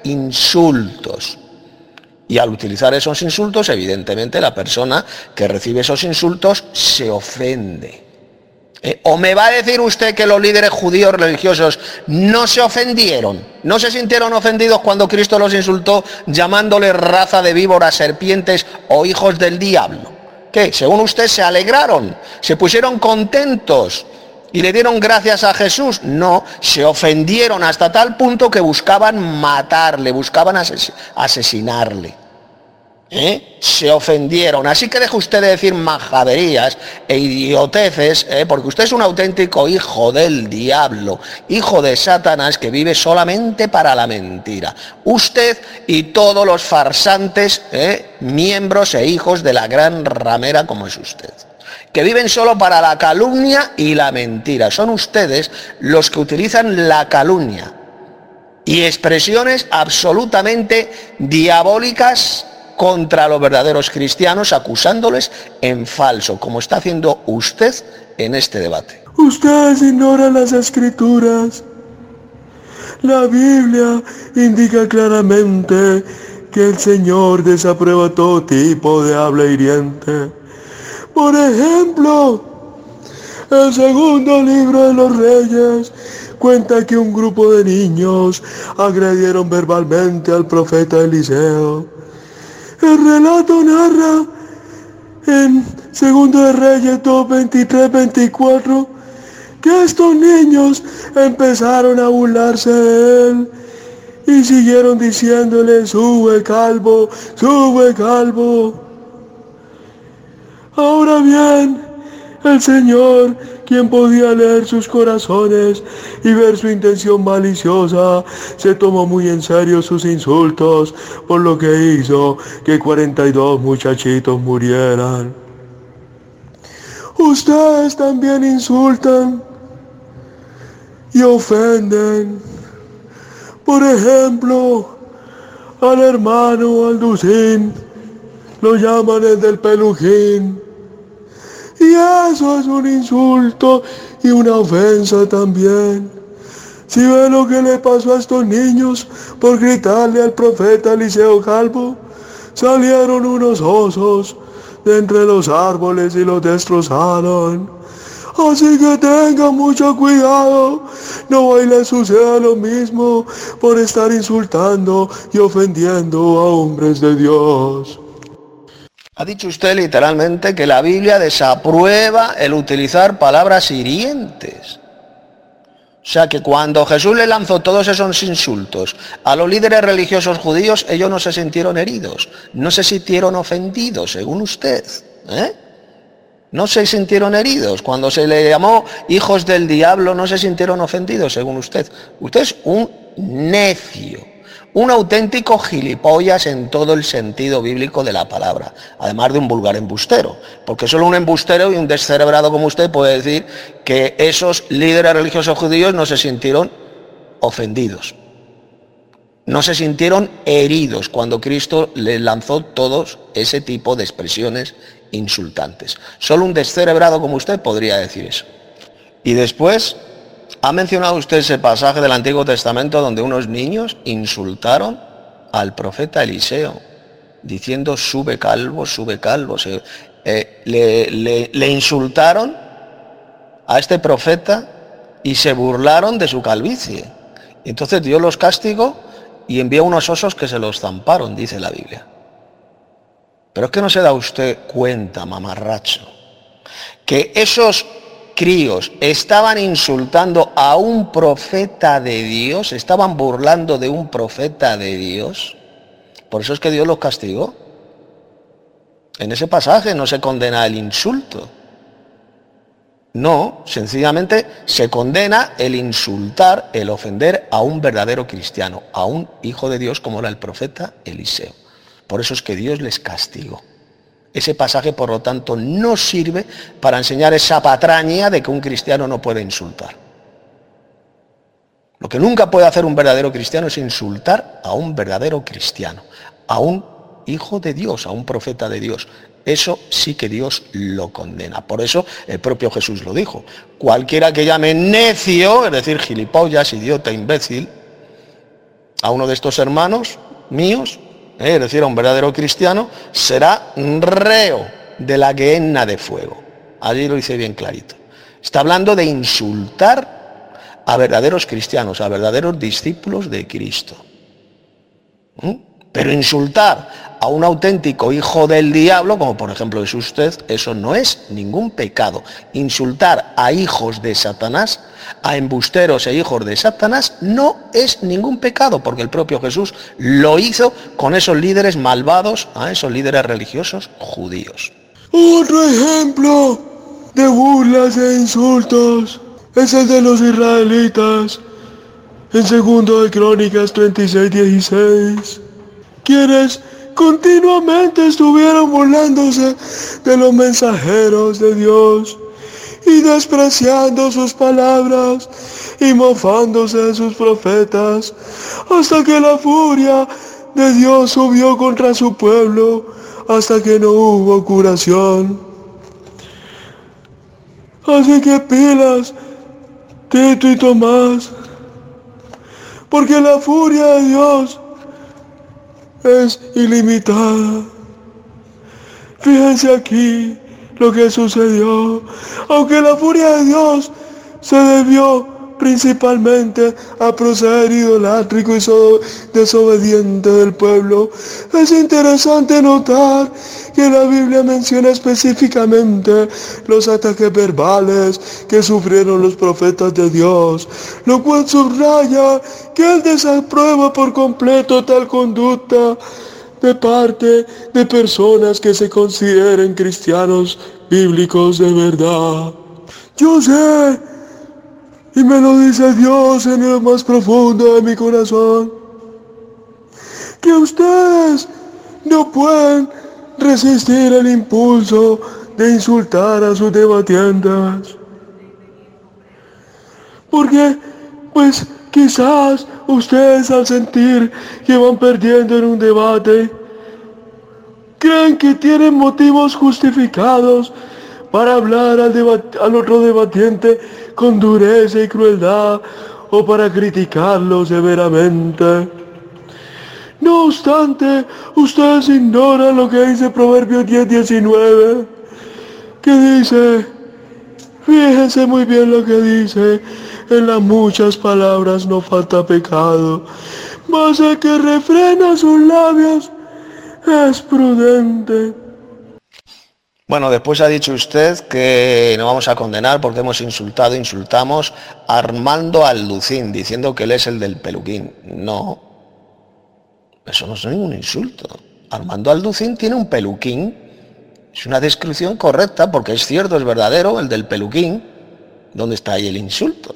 insultos. Y al utilizar esos insultos, evidentemente la persona que recibe esos insultos se ofende. ¿O me va a decir usted que los líderes judíos religiosos no se ofendieron? ¿No se sintieron ofendidos cuando Cristo los insultó llamándoles raza de víboras, serpientes o hijos del diablo? ¿Qué? Según usted se alegraron, se pusieron contentos y le dieron gracias a Jesús. No, se ofendieron hasta tal punto que buscaban matarle, buscaban asesinarle. Se ofendieron. Así que deje usted de decir majaderías e idioteces, porque usted es un auténtico hijo del diablo, hijo de Satanás, que vive solamente para la mentira. Usted y todos los farsantes, miembros e hijos de la gran ramera como es usted, que viven solo para la calumnia y la mentira. Son ustedes los que utilizan la calumnia y expresiones absolutamente diabólicas contra los verdaderos cristianos, acusándoles en falso, como está haciendo usted en este debate. Ustedes ignoran las Escrituras. La Biblia indica claramente que el Señor desaprueba todo tipo de habla hiriente. Por ejemplo, el segundo libro de los Reyes cuenta que un grupo de niños agredieron verbalmente al profeta Eliseo. El relato narra en Segundo de Reyes 2:23-24 que estos niños empezaron a burlarse de él y siguieron diciéndole: sube calvo, sube calvo. Ahora bien, el Señor, quien podía leer sus corazones y ver su intención maliciosa, se tomó muy en serio sus insultos, por lo que hizo que 42 muchachitos murieran. Ustedes también insultan y ofenden. Por ejemplo, al hermano Alducín lo llaman el del pelujín. Y eso es un insulto y una ofensa también. Si ve lo que le pasó a estos niños por gritarle al profeta Eliseo calvo, salieron unos osos de entre los árboles y los destrozaron. Así que tenga mucho cuidado, no le suceda lo mismo por estar insultando y ofendiendo a hombres de Dios. Ha dicho usted literalmente que la Biblia desaprueba el utilizar palabras hirientes. O sea que cuando Jesús le lanzó todos esos insultos a los líderes religiosos judíos, ellos no se sintieron heridos, no se sintieron ofendidos, según usted. No se sintieron heridos. Cuando se le llamó hijos del diablo, no se sintieron ofendidos, según usted. Usted es un necio, un auténtico gilipollas en todo el sentido bíblico de la palabra, además de un vulgar embustero, porque solo un embustero y un descerebrado como usted puede decir que esos líderes religiosos judíos no se sintieron ofendidos, no se sintieron heridos cuando Cristo les lanzó todos ese tipo de expresiones insultantes. Solo un descerebrado como usted podría decir eso. Y después ha mencionado usted ese pasaje del Antiguo Testamento donde unos niños insultaron al profeta Eliseo, diciendo sube calvo, sube calvo. Le insultaron a este profeta y se burlaron de su calvicie. Entonces Dios los castigó y envió unos osos que se los zamparon, dice la Biblia. Pero es que no se da usted cuenta, mamarracho, que esos críos estaban insultando a un profeta de Dios, estaban burlando de un profeta de Dios. Por eso es que Dios los castigó. En ese pasaje no se condena el insulto. No, sencillamente se condena el insultar, el ofender a un verdadero cristiano, a un hijo de Dios como era el profeta Eliseo. Por eso es que Dios les castigó. Ese pasaje, por lo tanto, no sirve para enseñar esa patraña de que un cristiano no puede insultar. Lo que nunca puede hacer un verdadero cristiano es insultar a un verdadero cristiano, a un hijo de Dios, a un profeta de Dios. Eso sí que Dios lo condena. Por eso el propio Jesús lo dijo. Cualquiera que llame necio, es decir, gilipollas, idiota, imbécil, a uno de estos hermanos míos, es decir, a un verdadero cristiano, será reo de la gehenna de fuego. Allí lo dice bien clarito. Está hablando de insultar a verdaderos cristianos, a verdaderos discípulos de Cristo. Pero insultar a un auténtico hijo del diablo, como por ejemplo es usted, eso no es ningún pecado. Insultar a hijos de Satanás, a embusteros e hijos de Satanás, no es ningún pecado, porque el propio Jesús lo hizo con esos líderes malvados, a esos líderes religiosos judíos. Otro ejemplo de burlas e insultos es el de los israelitas en 2 de Crónicas 36:16, quienes continuamente estuvieron burlándose de los mensajeros de Dios y despreciando sus palabras y mofándose de sus profetas, hasta que la furia de Dios subió contra su pueblo, hasta que no hubo curación. Así que pilas, Tito y Tomás, porque la furia de Dios es ilimitada. Fíjense aquí lo que sucedió. Aunque la furia de Dios se debió principalmente a proceder idolátrico y desobediente del pueblo, es interesante notar que la Biblia menciona específicamente los ataques verbales que sufrieron los profetas de Dios, lo cual subraya que Él desaprueba por completo tal conducta de parte de personas que se consideren cristianos bíblicos de verdad. Yo sé, y me lo dice Dios en lo más profundo de mi corazón, que ustedes no pueden resistir el impulso de insultar a sus debatientes. Porque, pues, quizás ustedes al sentir que van perdiendo en un debate, creen que tienen motivos justificados para hablar al otro debatiente con dureza y crueldad o para criticarlo severamente. No obstante, ustedes ignoran lo que dice Proverbios 10:19, que dice, fíjense muy bien lo que dice, en las muchas palabras no falta pecado, mas el que refrena sus labios es prudente. Bueno, después ha dicho usted que no vamos a condenar porque insultamos a Armando Alducín, diciendo que él es el del peluquín. No, eso no es ningún insulto. Armando Alducín tiene un peluquín, es una descripción correcta porque es cierto, es verdadero, el del peluquín. ¿Dónde está ahí el insulto?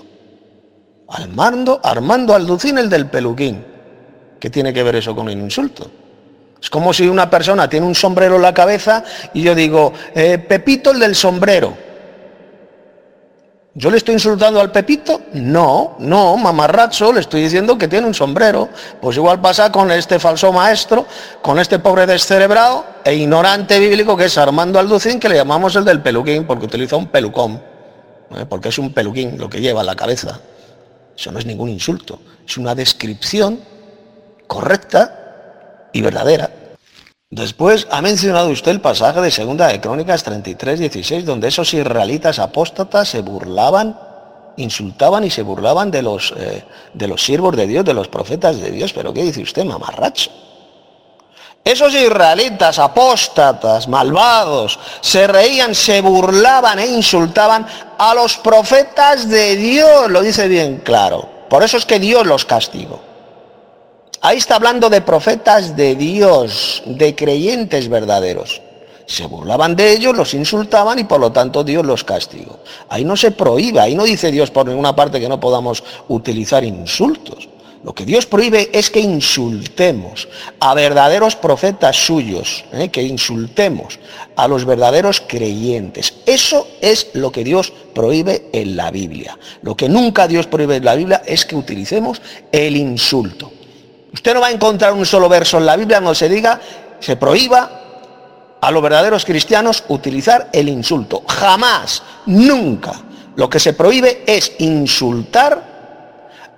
Armando Alducín, el del peluquín. ¿Qué tiene que ver eso con un insulto? Es como si una persona tiene un sombrero en la cabeza y yo digo, Pepito el del sombrero. ¿Yo le estoy insultando al Pepito? No, mamarracho, le estoy diciendo que tiene un sombrero. Pues igual pasa con este falso maestro, con este pobre descerebrado e ignorante bíblico que es Armando Alducín, que le llamamos el del peluquín, porque utiliza un pelucón, porque es un peluquín lo que lleva en la cabeza. Eso no es ningún insulto, es una descripción correcta y verdadera. Después ha mencionado usted el pasaje de 2 de Crónicas 33:16, donde esos israelitas apóstatas se burlaban, insultaban y se burlaban de los siervos de Dios, de los profetas de Dios. ¿Pero qué dice usted, mamarracho? Esos israelitas apóstatas, malvados, se reían, se burlaban e insultaban a los profetas de Dios, lo dice bien claro. Por eso es que Dios los castigó. Ahí está hablando de profetas de Dios, de creyentes verdaderos. Se burlaban de ellos, los insultaban y por lo tanto Dios los castigó. Ahí no se prohíbe, ahí no dice Dios por ninguna parte que no podamos utilizar insultos. Lo que Dios prohíbe es que insultemos a verdaderos profetas suyos, que insultemos a los verdaderos creyentes. Eso es lo que Dios prohíbe en la Biblia. Lo que nunca Dios prohíbe en la Biblia es que utilicemos el insulto. Usted no va a encontrar un solo verso en la Biblia donde se diga, se prohíba a los verdaderos cristianos utilizar el insulto. Jamás, nunca. Lo que se prohíbe es insultar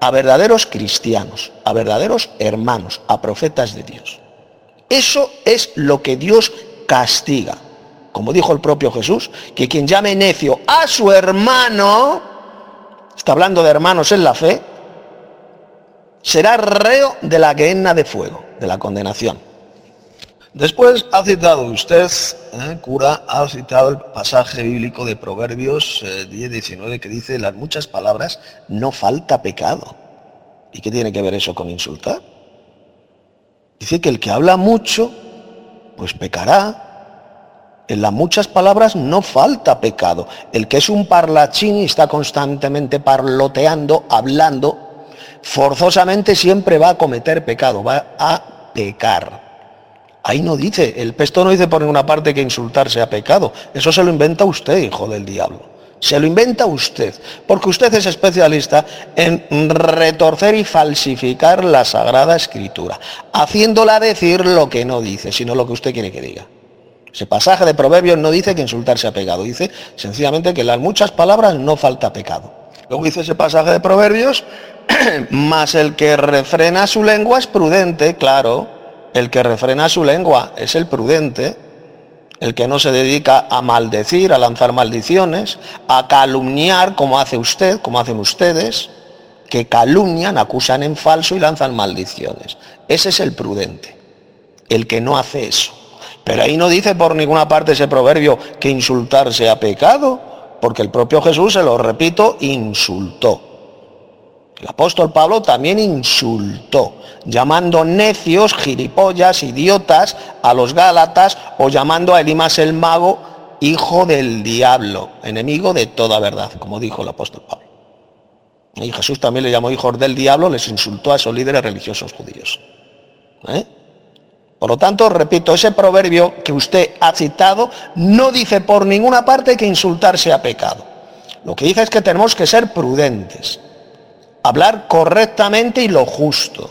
a verdaderos cristianos, a verdaderos hermanos, a profetas de Dios. Eso es lo que Dios castiga. Como dijo el propio Jesús, que quien llame necio a su hermano, está hablando de hermanos en la fe, será reo de la gehenna de fuego, de la condenación. Después ha citado usted, cura, ha citado el pasaje bíblico de Proverbios 10:19 que dice: las muchas palabras no falta pecado. ¿Y qué tiene que ver eso con insultar? Dice que el que habla mucho, pues pecará. En las muchas palabras no falta pecado. El que es un parlachín y está constantemente parloteando, hablando, forzosamente siempre va a cometer pecado, va a pecar. Ahí no dice, el texto no dice por ninguna parte que insultar sea pecado. Eso se lo inventa usted, hijo del diablo. Se lo inventa usted, porque usted es especialista en retorcer y falsificar la Sagrada Escritura, haciéndola decir lo que no dice, sino lo que usted quiere que diga. Ese pasaje de Proverbios no dice que insultar sea pecado, dice sencillamente que en las muchas palabras no falta pecado. Luego dice ese pasaje de Proverbios, mas el que refrena su lengua es prudente, claro. El que refrena su lengua es el prudente, el que no se dedica a maldecir, a lanzar maldiciones, a calumniar como hace usted, como hacen ustedes, que calumnian, acusan en falso y lanzan maldiciones. Ese es el prudente, el que no hace eso. Pero ahí no dice por ninguna parte ese proverbio que insultar sea pecado, porque el propio Jesús, se lo repito, insultó. El apóstol Pablo también insultó, llamando necios, gilipollas, idiotas a los Gálatas, o llamando a Elimas el mago hijo del diablo, enemigo de toda verdad, como dijo el apóstol Pablo. Y Jesús también le llamó hijos del diablo, les insultó a esos líderes religiosos judíos. Por lo tanto, repito, ese proverbio que usted ha citado no dice por ninguna parte que insultar sea pecado. Lo que dice es que tenemos que ser prudentes, hablar correctamente y lo justo,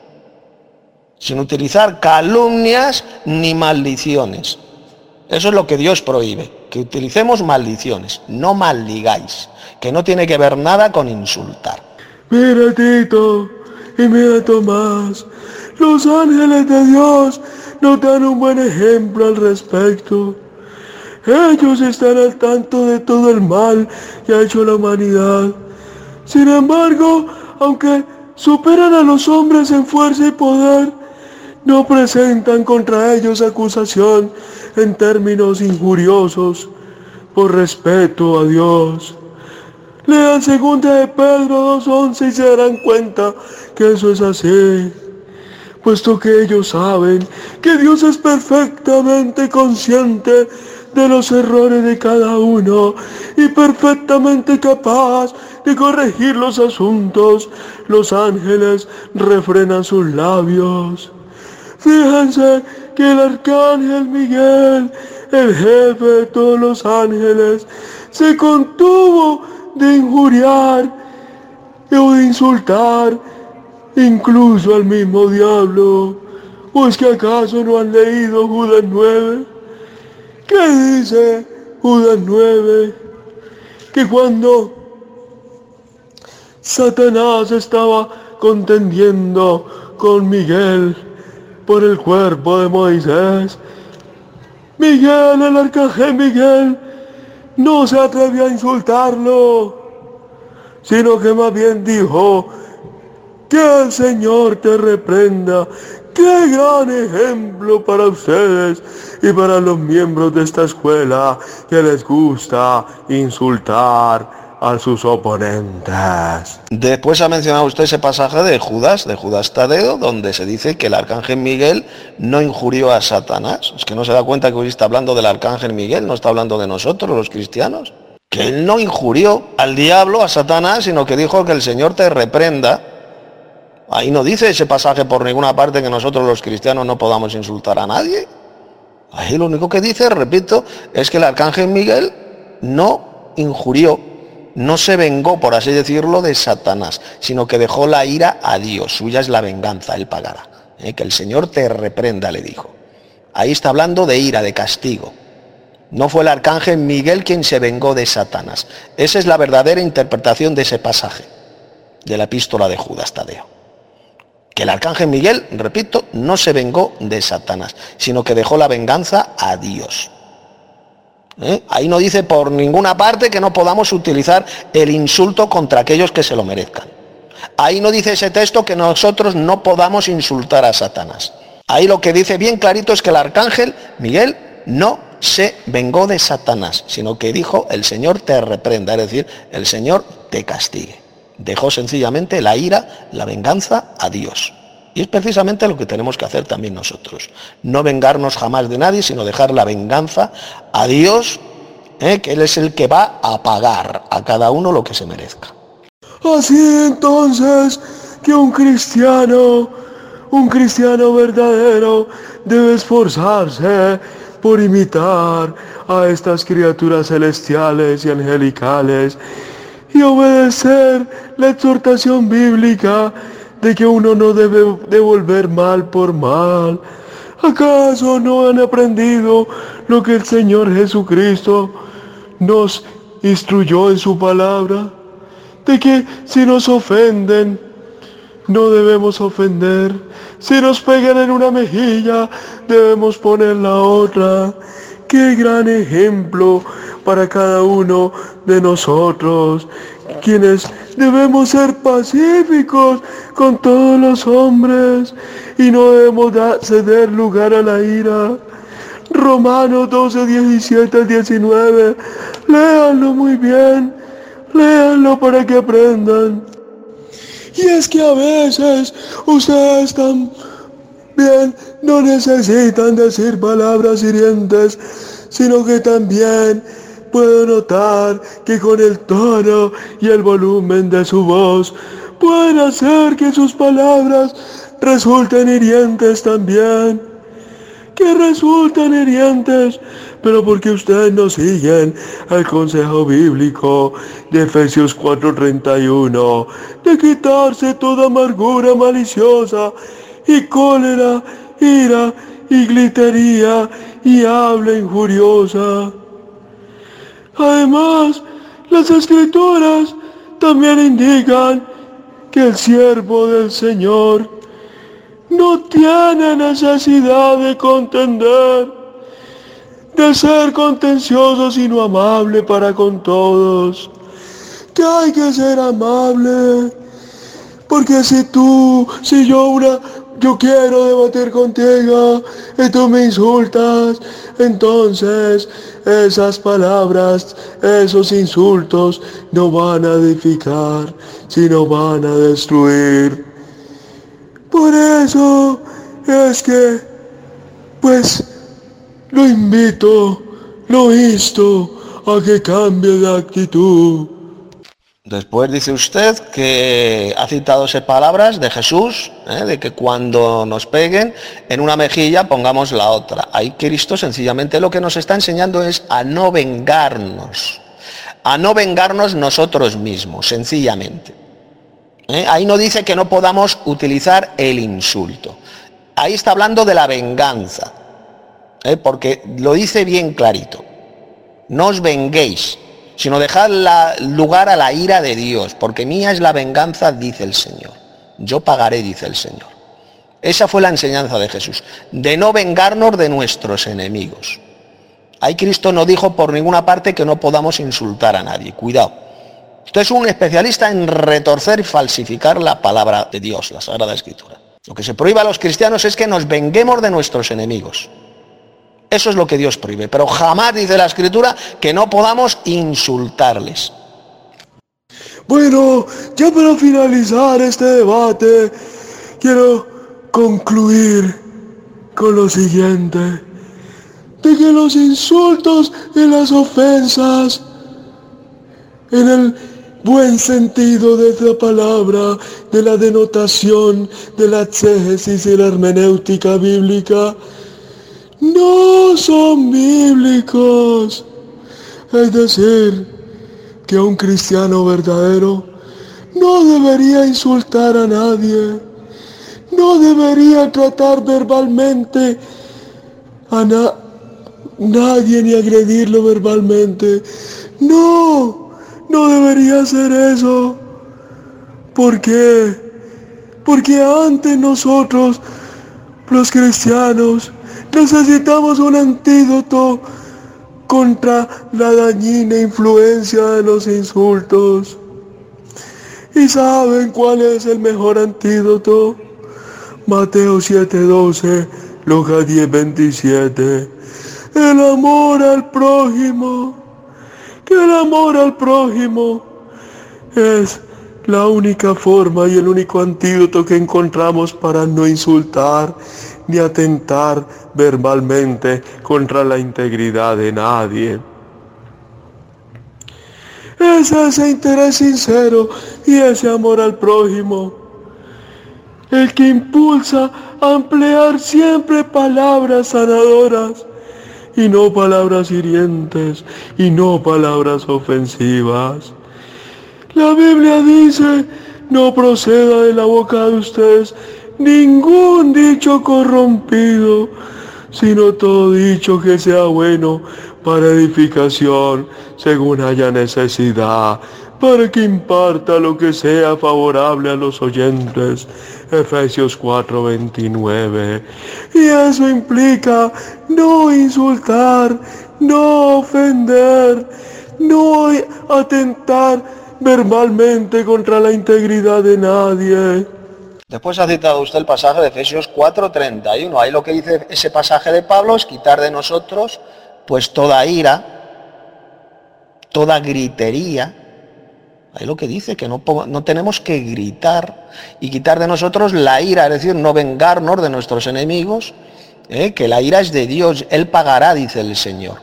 sin utilizar calumnias ni maldiciones. Eso es lo que Dios prohíbe, que utilicemos maldiciones, no maldigáis, que no tiene que ver nada con insultar. Mira, Tito, y mira, Tomás, los ángeles de Dios nos dan un buen ejemplo al respecto. Ellos están al tanto de todo el mal que ha hecho la humanidad. Sin embargo, aunque superan a los hombres en fuerza y poder, no presentan contra ellos acusación en términos injuriosos, por respeto a Dios. Lean 2 de Pedro 2:11 y se darán cuenta que eso es así, puesto que ellos saben que Dios es perfectamente consciente de los errores de cada uno y perfectamente capaz de corregir los asuntos. Los ángeles refrenan sus labios. Fíjense que el arcángel Miguel, el jefe de todos los ángeles, se contuvo de injuriar o de insultar incluso al mismo diablo. ¿O es que acaso no han leído Judas 9? ¿Qué dice Judas 9? Que cuando Satanás estaba contendiendo con Miguel por el cuerpo de Moisés, Miguel, el arcángel Miguel, no se atrevió a insultarlo, sino que más bien dijo: que el Señor te reprenda. ¡Qué gran ejemplo para ustedes y para los miembros de esta escuela que les gusta insultar a sus oponentes! Después ha mencionado usted ese pasaje de Judas Tadeo, donde se dice que el arcángel Miguel no injurió a Satanás. Es que no se da cuenta que hoy está hablando del arcángel Miguel, no está hablando de nosotros, los cristianos. Que él no injurió al diablo, a Satanás, sino que dijo que el Señor te reprenda. Ahí no dice ese pasaje por ninguna parte que nosotros los cristianos no podamos insultar a nadie. Ahí lo único que dice, repito, es que el arcángel Miguel no injurió, no se vengó, por así decirlo, de Satanás, sino que dejó la ira a Dios. Suya es la venganza, él pagará. Que el Señor te reprenda, le dijo. Ahí está hablando de ira, de castigo. No fue el arcángel Miguel quien se vengó de Satanás. Esa es la verdadera interpretación de ese pasaje. de la epístola de Judas Tadeo. Que el arcángel Miguel, repito, no se vengó de Satanás, sino que dejó la venganza a Dios. Ahí no dice por ninguna parte que no podamos utilizar el insulto contra aquellos que se lo merezcan. Ahí no dice ese texto que nosotros no podamos insultar a Satanás. Ahí lo que dice bien clarito es que el arcángel Miguel no se vengó de Satanás, sino que dijo: el Señor te reprenda, es decir, el Señor te castigue. Dejó sencillamente la ira, la venganza a Dios. Y es precisamente lo que tenemos que hacer también nosotros. No vengarnos jamás de nadie, sino dejar la venganza a Dios, que Él es el que va a pagar a cada uno lo que se merezca. Así entonces que un cristiano verdadero debe esforzarse por imitar a estas criaturas celestiales y angelicales y obedecer la exhortación bíblica de que uno no debe devolver mal por mal. ¿Acaso no han aprendido lo que el Señor Jesucristo nos instruyó en su palabra? De que si nos ofenden, no debemos ofender. Si nos pegan en una mejilla, debemos poner la otra. ¡Qué gran ejemplo para cada uno de nosotros, quienes debemos ser pacíficos con todos los hombres y no debemos ceder lugar a la ira! Romanos 12, 17 al 19. Léanlo muy bien, léanlo para que aprendan. Y es que a veces ustedes también no necesitan decir palabras hirientes, sino que también puedo notar que con el tono y el volumen de su voz pueden hacer que sus palabras resulten hirientes también. Que resultan hirientes, pero porque ustedes no siguen el consejo bíblico de Efesios 4:31, de quitarse toda amargura maliciosa y cólera, ira y gritería y habla injuriosa. Además, las Escrituras también indican que el siervo del Señor no tiene necesidad de contender, de ser contencioso, sino amable para con todos. Que hay que ser amable, porque si yo quiero debatir contigo y tú me insultas, entonces esas palabras, esos insultos no van a edificar, sino van a destruir. Por eso es que, lo invito, lo insto a que cambie de actitud. Después dice usted que ha citado esas palabras de Jesús, de que cuando nos peguen en una mejilla pongamos la otra. Ahí Cristo sencillamente lo que nos está enseñando es a no vengarnos nosotros mismos, sencillamente. Ahí no dice que no podamos utilizar el insulto. Ahí está hablando de la venganza, porque lo dice bien clarito. No os venguéis, sino dejad lugar a la ira de Dios, porque mía es la venganza, dice el Señor. Yo pagaré, dice el Señor. Esa fue la enseñanza de Jesús, de no vengarnos de nuestros enemigos. Ahí Cristo no dijo por ninguna parte que no podamos insultar a nadie. Cuidado. Usted es un especialista en retorcer y falsificar la palabra de Dios, la Sagrada Escritura. Lo que se prohíbe a los cristianos es que nos venguemos de nuestros enemigos. Eso es lo que Dios prohíbe, pero jamás dice la Escritura que no podamos insultarles. Bueno, ya para finalizar este debate, quiero concluir con lo siguiente: de que los insultos y las ofensas, en el buen sentido de esa palabra, de la denotación, de la exégesis y la hermenéutica bíblica, no son bíblicos. Es decir, que un cristiano verdadero no debería insultar a nadie, no debería tratar verbalmente a nadie ni agredirlo verbalmente. No debería hacer eso, ¿Por qué? Porque antes nosotros, los cristianos, necesitamos un antídoto contra la dañina influencia de los insultos. ¿Y saben cuál es el mejor antídoto? Mateo 7:12, Lucas 10:27. El amor al prójimo. Que el amor al prójimo es la única forma y el único antídoto que encontramos para no insultar ni atentar verbalmente contra la integridad de nadie. Es ese interés sincero y ese amor al prójimo el que impulsa a emplear siempre palabras sanadoras y no palabras hirientes y no palabras ofensivas. La Biblia dice: no proceda de la boca de ustedes ningún dicho corrompido, sino todo dicho que sea bueno para edificación, según haya necesidad, para que imparta lo que sea favorable a los oyentes. Efesios 4:29. Y eso implica no insultar, no ofender, no atentar verbalmente contra la integridad de nadie. Después ha citado usted el pasaje de Efesios 4:31. Ahí lo que dice ese pasaje de Pablo es quitar de nosotros pues toda ira, toda gritería. Ahí lo que dice, que no tenemos que gritar, y quitar de nosotros la ira, es decir, no vengarnos de nuestros enemigos, que la ira es de Dios, Él pagará, dice el Señor.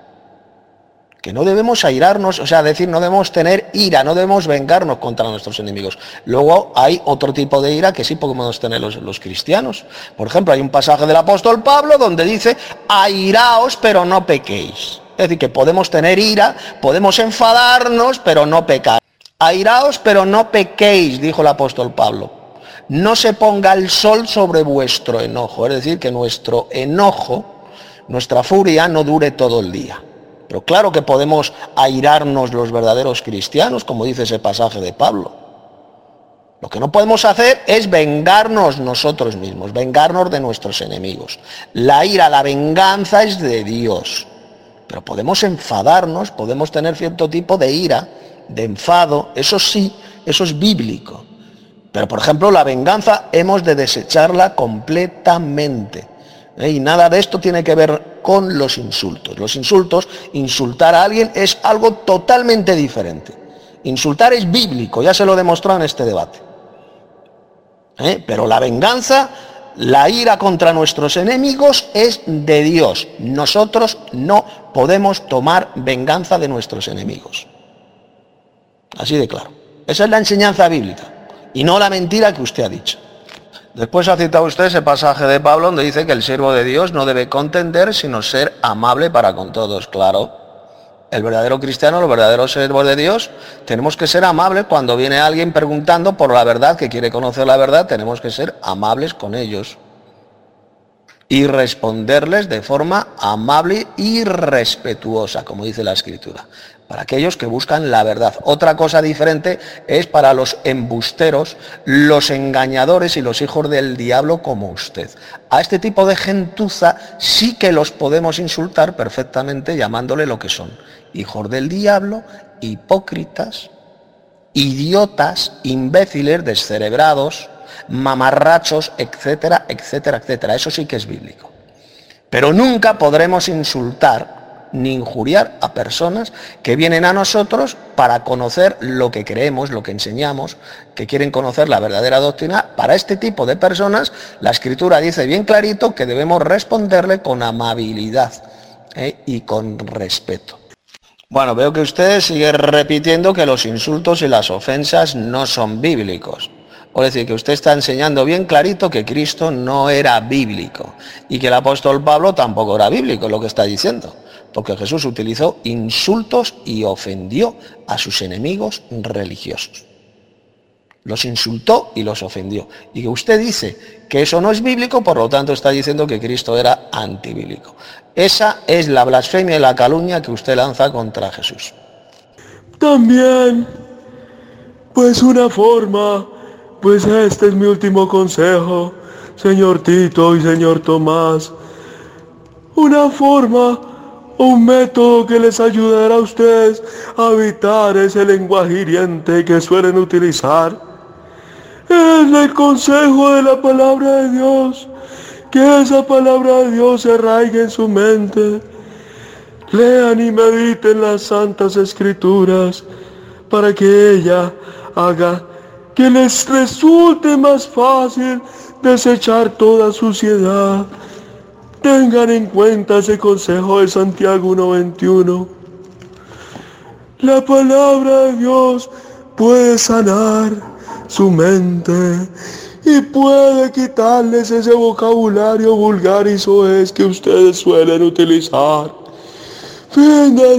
Que no debemos airarnos, o sea, decir, no debemos tener ira, no debemos vengarnos contra nuestros enemigos. Luego hay otro tipo de ira que sí podemos tener los cristianos. Por ejemplo, hay un pasaje del apóstol Pablo donde dice: airaos, pero no pequéis. Es decir, que podemos tener ira, podemos enfadarnos, pero no pecar. Airaos, pero no pequéis, dijo el apóstol Pablo. No se ponga el sol sobre vuestro enojo, es decir, que nuestro enojo, nuestra furia no dure todo el día. Pero claro que podemos airarnos los verdaderos cristianos, como dice ese pasaje de Pablo. Lo que no podemos hacer es vengarnos nosotros mismos, vengarnos de nuestros enemigos. La ira, la venganza es de Dios. Pero podemos enfadarnos, podemos tener cierto tipo de ira, de enfado, eso sí, eso es bíblico. Pero por ejemplo, la venganza hemos de desecharla completamente. Y nada de esto tiene que ver con los insultos. Los insultos, insultar a alguien es algo totalmente diferente. Insultar es bíblico, ya se lo he demostrado en este debate. Pero la venganza, la ira contra nuestros enemigos es de Dios. Nosotros no podemos tomar venganza de nuestros enemigos. Así de claro. Esa es la enseñanza bíblica y no la mentira que usted ha dicho. Después ha citado usted ese pasaje de Pablo donde dice que el siervo de Dios no debe contender sino ser amable para con todos. Claro, el verdadero cristiano, los verdaderos siervos de Dios, tenemos que ser amables. Cuando viene alguien preguntando por la verdad, que quiere conocer la verdad, tenemos que ser amables con ellos y responderles de forma amable y respetuosa, como dice la Escritura, para aquellos que buscan la verdad. Otra cosa diferente es para los embusteros, los engañadores y los hijos del diablo como usted. A este tipo de gentuza sí que los podemos insultar perfectamente llamándole lo que son: hijos del diablo, hipócritas, idiotas, imbéciles, descerebrados, mamarrachos, etcétera, etcétera, etcétera. Eso sí que es bíblico. Pero nunca podremos insultar ni injuriar a personas que vienen a nosotros para conocer lo que creemos, lo que enseñamos, que quieren conocer la verdadera doctrina. Para este tipo de personas, la Escritura dice bien clarito que debemos responderle con amabilidad y con respeto. Bueno, veo que usted sigue repitiendo que los insultos y las ofensas no son bíblicos. Es decir, que usted está enseñando bien clarito que Cristo no era bíblico y que el apóstol Pablo tampoco era bíblico, es lo que está diciendo. Porque Jesús utilizó insultos y ofendió a sus enemigos religiosos. Los insultó y los ofendió. Y que usted dice que eso no es bíblico, por lo tanto está diciendo que Cristo era antibíblico. Esa es la blasfemia y la calumnia que usted lanza contra Jesús. También Pues este es mi último consejo, señor Tito y señor Tomás. Una forma o un método que les ayudará a ustedes a evitar ese lenguaje hiriente que suelen utilizar es el consejo de la palabra de Dios. Que esa palabra de Dios se arraigue en su mente. Lean y mediten las santas escrituras para que ella haga que les resulte más fácil desechar toda suciedad. Tengan en cuenta ese consejo de Santiago 1:21. La palabra de Dios puede sanar su mente y puede quitarles ese vocabulario vulgar y soez que ustedes suelen utilizar. Fin del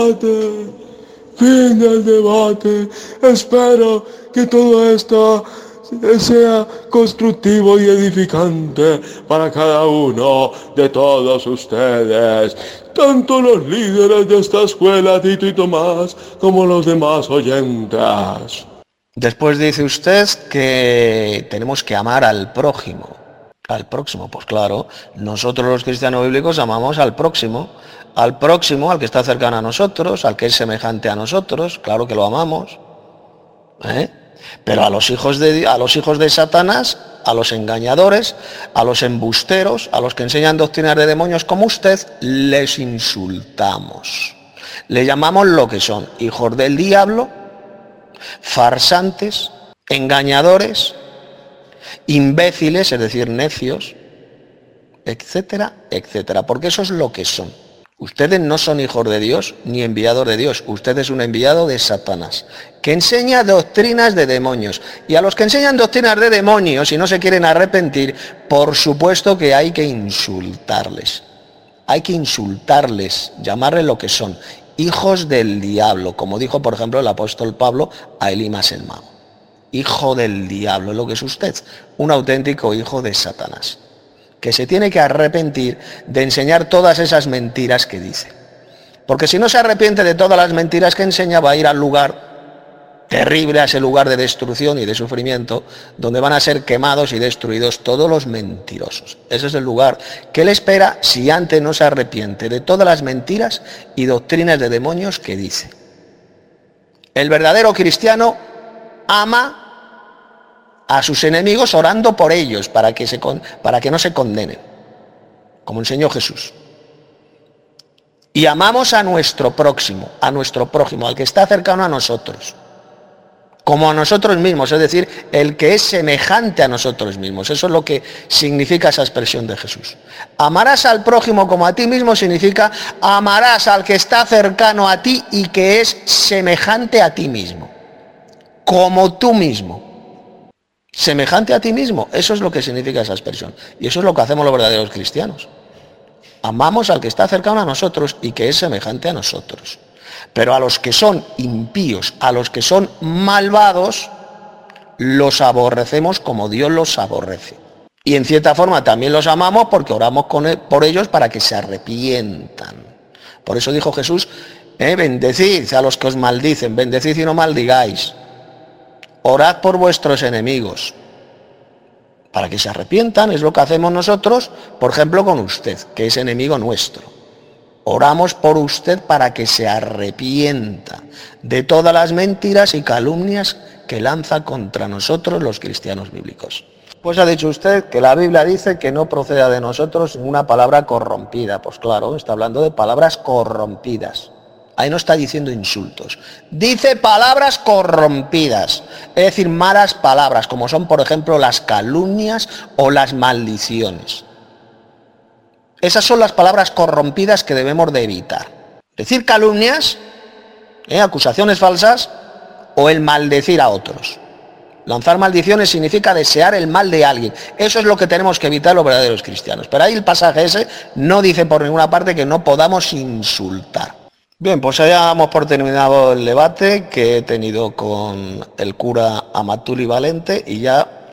debate. Espero que todo esto sea constructivo y edificante para cada uno de todos ustedes, tanto los líderes de esta escuela, Tito y Tomás, como los demás oyentes. Después dice usted que tenemos que amar al prójimo. Al próximo, pues claro, nosotros los cristianos bíblicos amamos al próximo, al que está cercano a nosotros, al que es semejante a nosotros, claro que lo amamos. Pero a los hijos de Satanás, a los engañadores, a los embusteros, a los que enseñan doctrinas de demonios como usted, les insultamos. Le llamamos lo que son, hijos del diablo, farsantes, engañadores, imbéciles, es decir, necios, etcétera, etcétera, porque eso es lo que son. Ustedes no son hijos de Dios ni enviados de Dios, usted es un enviado de Satanás, que enseña doctrinas de demonios. Y a los que enseñan doctrinas de demonios y no se quieren arrepentir, por supuesto que hay que insultarles. Hay que insultarles, llamarles lo que son, hijos del diablo, como dijo por ejemplo el apóstol Pablo a Elimas el mago. Hijo del diablo es lo que es usted, un auténtico hijo de Satanás, que se tiene que arrepentir de enseñar todas esas mentiras que dice. Porque si no se arrepiente de todas las mentiras que enseña, va a ir al lugar terrible, a ese lugar de destrucción y de sufrimiento, donde van a ser quemados y destruidos todos los mentirosos. Ese es el lugar que le espera si antes no se arrepiente de todas las mentiras y doctrinas de demonios que dice. El verdadero cristiano ama a sus enemigos orando por ellos para que no se condenen, como enseñó Jesús. Y amamos a nuestro prójimo, al que está cercano a nosotros, como a nosotros mismos, es decir, el que es semejante a nosotros mismos. Eso es lo que significa esa expresión de Jesús. Amarás al prójimo como a ti mismo significa amarás al que está cercano a ti y que es semejante a ti mismo, como tú mismo. Semejante a ti mismo, eso es lo que significa esa expresión. Y eso es lo que hacemos los verdaderos cristianos. Amamos al que está cercano a nosotros y que es semejante a nosotros. Pero a los que son impíos, a los que son malvados, los aborrecemos como Dios los aborrece. Y en cierta forma también los amamos porque oramos por ellos para que se arrepientan. Por eso dijo Jesús, bendecid a los que os maldicen, bendecid y no maldigáis. Orad por vuestros enemigos, para que se arrepientan. Es lo que hacemos nosotros, por ejemplo, con usted, que es enemigo nuestro. Oramos por usted para que se arrepienta de todas las mentiras y calumnias que lanza contra nosotros los cristianos bíblicos. Pues ha dicho usted que la Biblia dice que no proceda de nosotros ninguna palabra corrompida. Pues claro, está hablando de palabras corrompidas. Ahí no está diciendo insultos. Dice palabras corrompidas, es decir, malas palabras, como son, por ejemplo, las calumnias o las maldiciones. Esas son las palabras corrompidas que debemos de evitar. Decir calumnias, acusaciones falsas o el maldecir a otros. Lanzar maldiciones significa desear el mal de alguien. Eso es lo que tenemos que evitar los verdaderos cristianos. Pero ahí el pasaje ese no dice por ninguna parte que no podamos insultar. Bien, pues ya damos por terminado el debate que he tenido con el cura Amatuli Valente y ya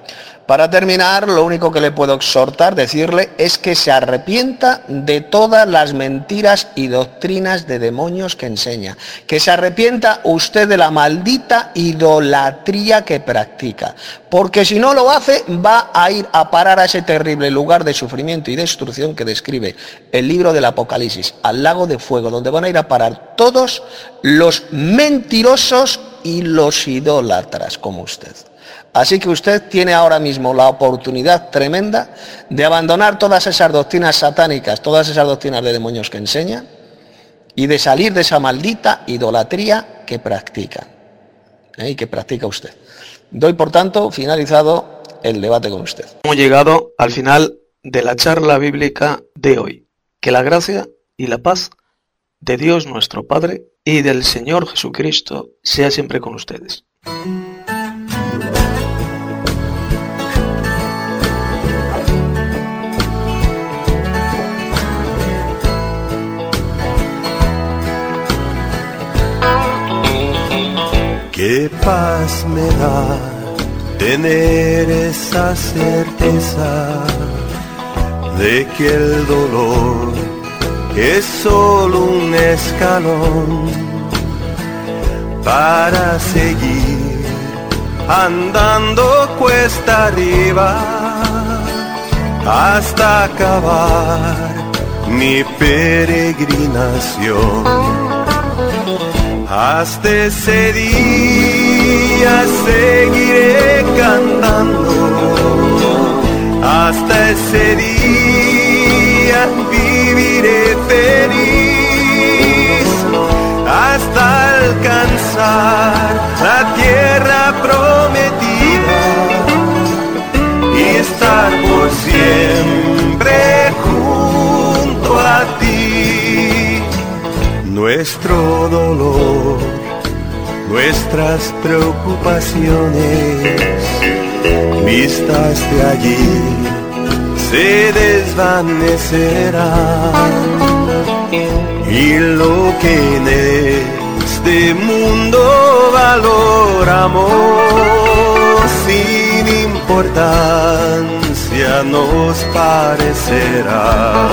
Para terminar, lo único que le puedo exhortar, decirle, es que se arrepienta de todas las mentiras y doctrinas de demonios que enseña. Que se arrepienta usted de la maldita idolatría que practica. Porque si no lo hace, va a ir a parar a ese terrible lugar de sufrimiento y destrucción que describe el libro del Apocalipsis, al lago de fuego, donde van a ir a parar todos los mentirosos y los idólatras como usted. Así que usted tiene ahora mismo la oportunidad tremenda de abandonar todas esas doctrinas satánicas, todas esas doctrinas de demonios que enseñan y de salir de esa maldita idolatría que practica y que practica usted. Doy, por tanto, finalizado el debate con usted. Hemos llegado al final de la charla bíblica de hoy. Que la gracia y la paz de Dios nuestro Padre y del Señor Jesucristo sea siempre con ustedes. Qué paz me da tener esa certeza de que el dolor es solo un escalón para seguir andando cuesta arriba hasta acabar mi peregrinación. Hasta ese día seguiré cantando, hasta ese día viviré feliz, hasta alcanzar la tierra prometida y estar por siempre junto a ti. Nuestro dolor, nuestras preocupaciones, vistas de allí, se desvanecerán. Y lo que en este mundo valoramos, sin importancia nos parecerá.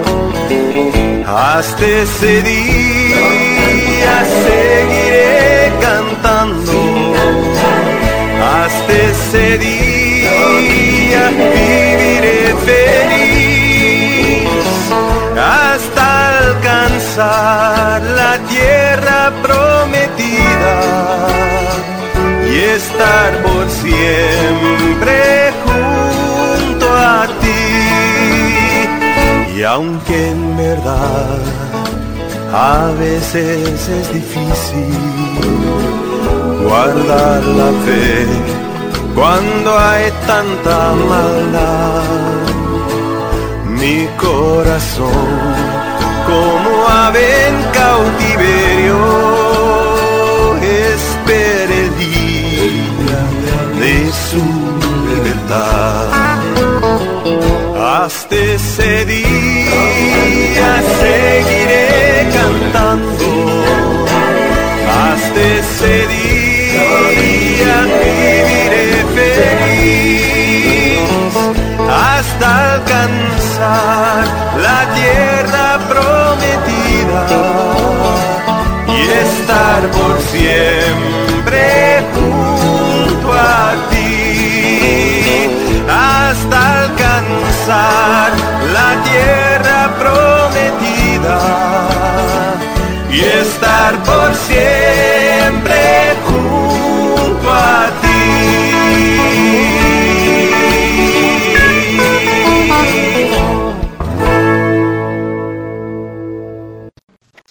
Hasta ese día seguiré cantando, hasta ese día viviré feliz, hasta alcanzar la tierra prometida y estar por siempre junto a ti. Y aunque en verdad a veces es difícil guardar la fe cuando hay tanta maldad, mi corazón como ave en cautiverio espera el día de su libertad. Hasta ese día seguiré cantando, hasta ese día viviré feliz, hasta alcanzar la tierra prometida y estar por siempre junto a ti, hasta alcanzar la tierra prometida y estar por siempre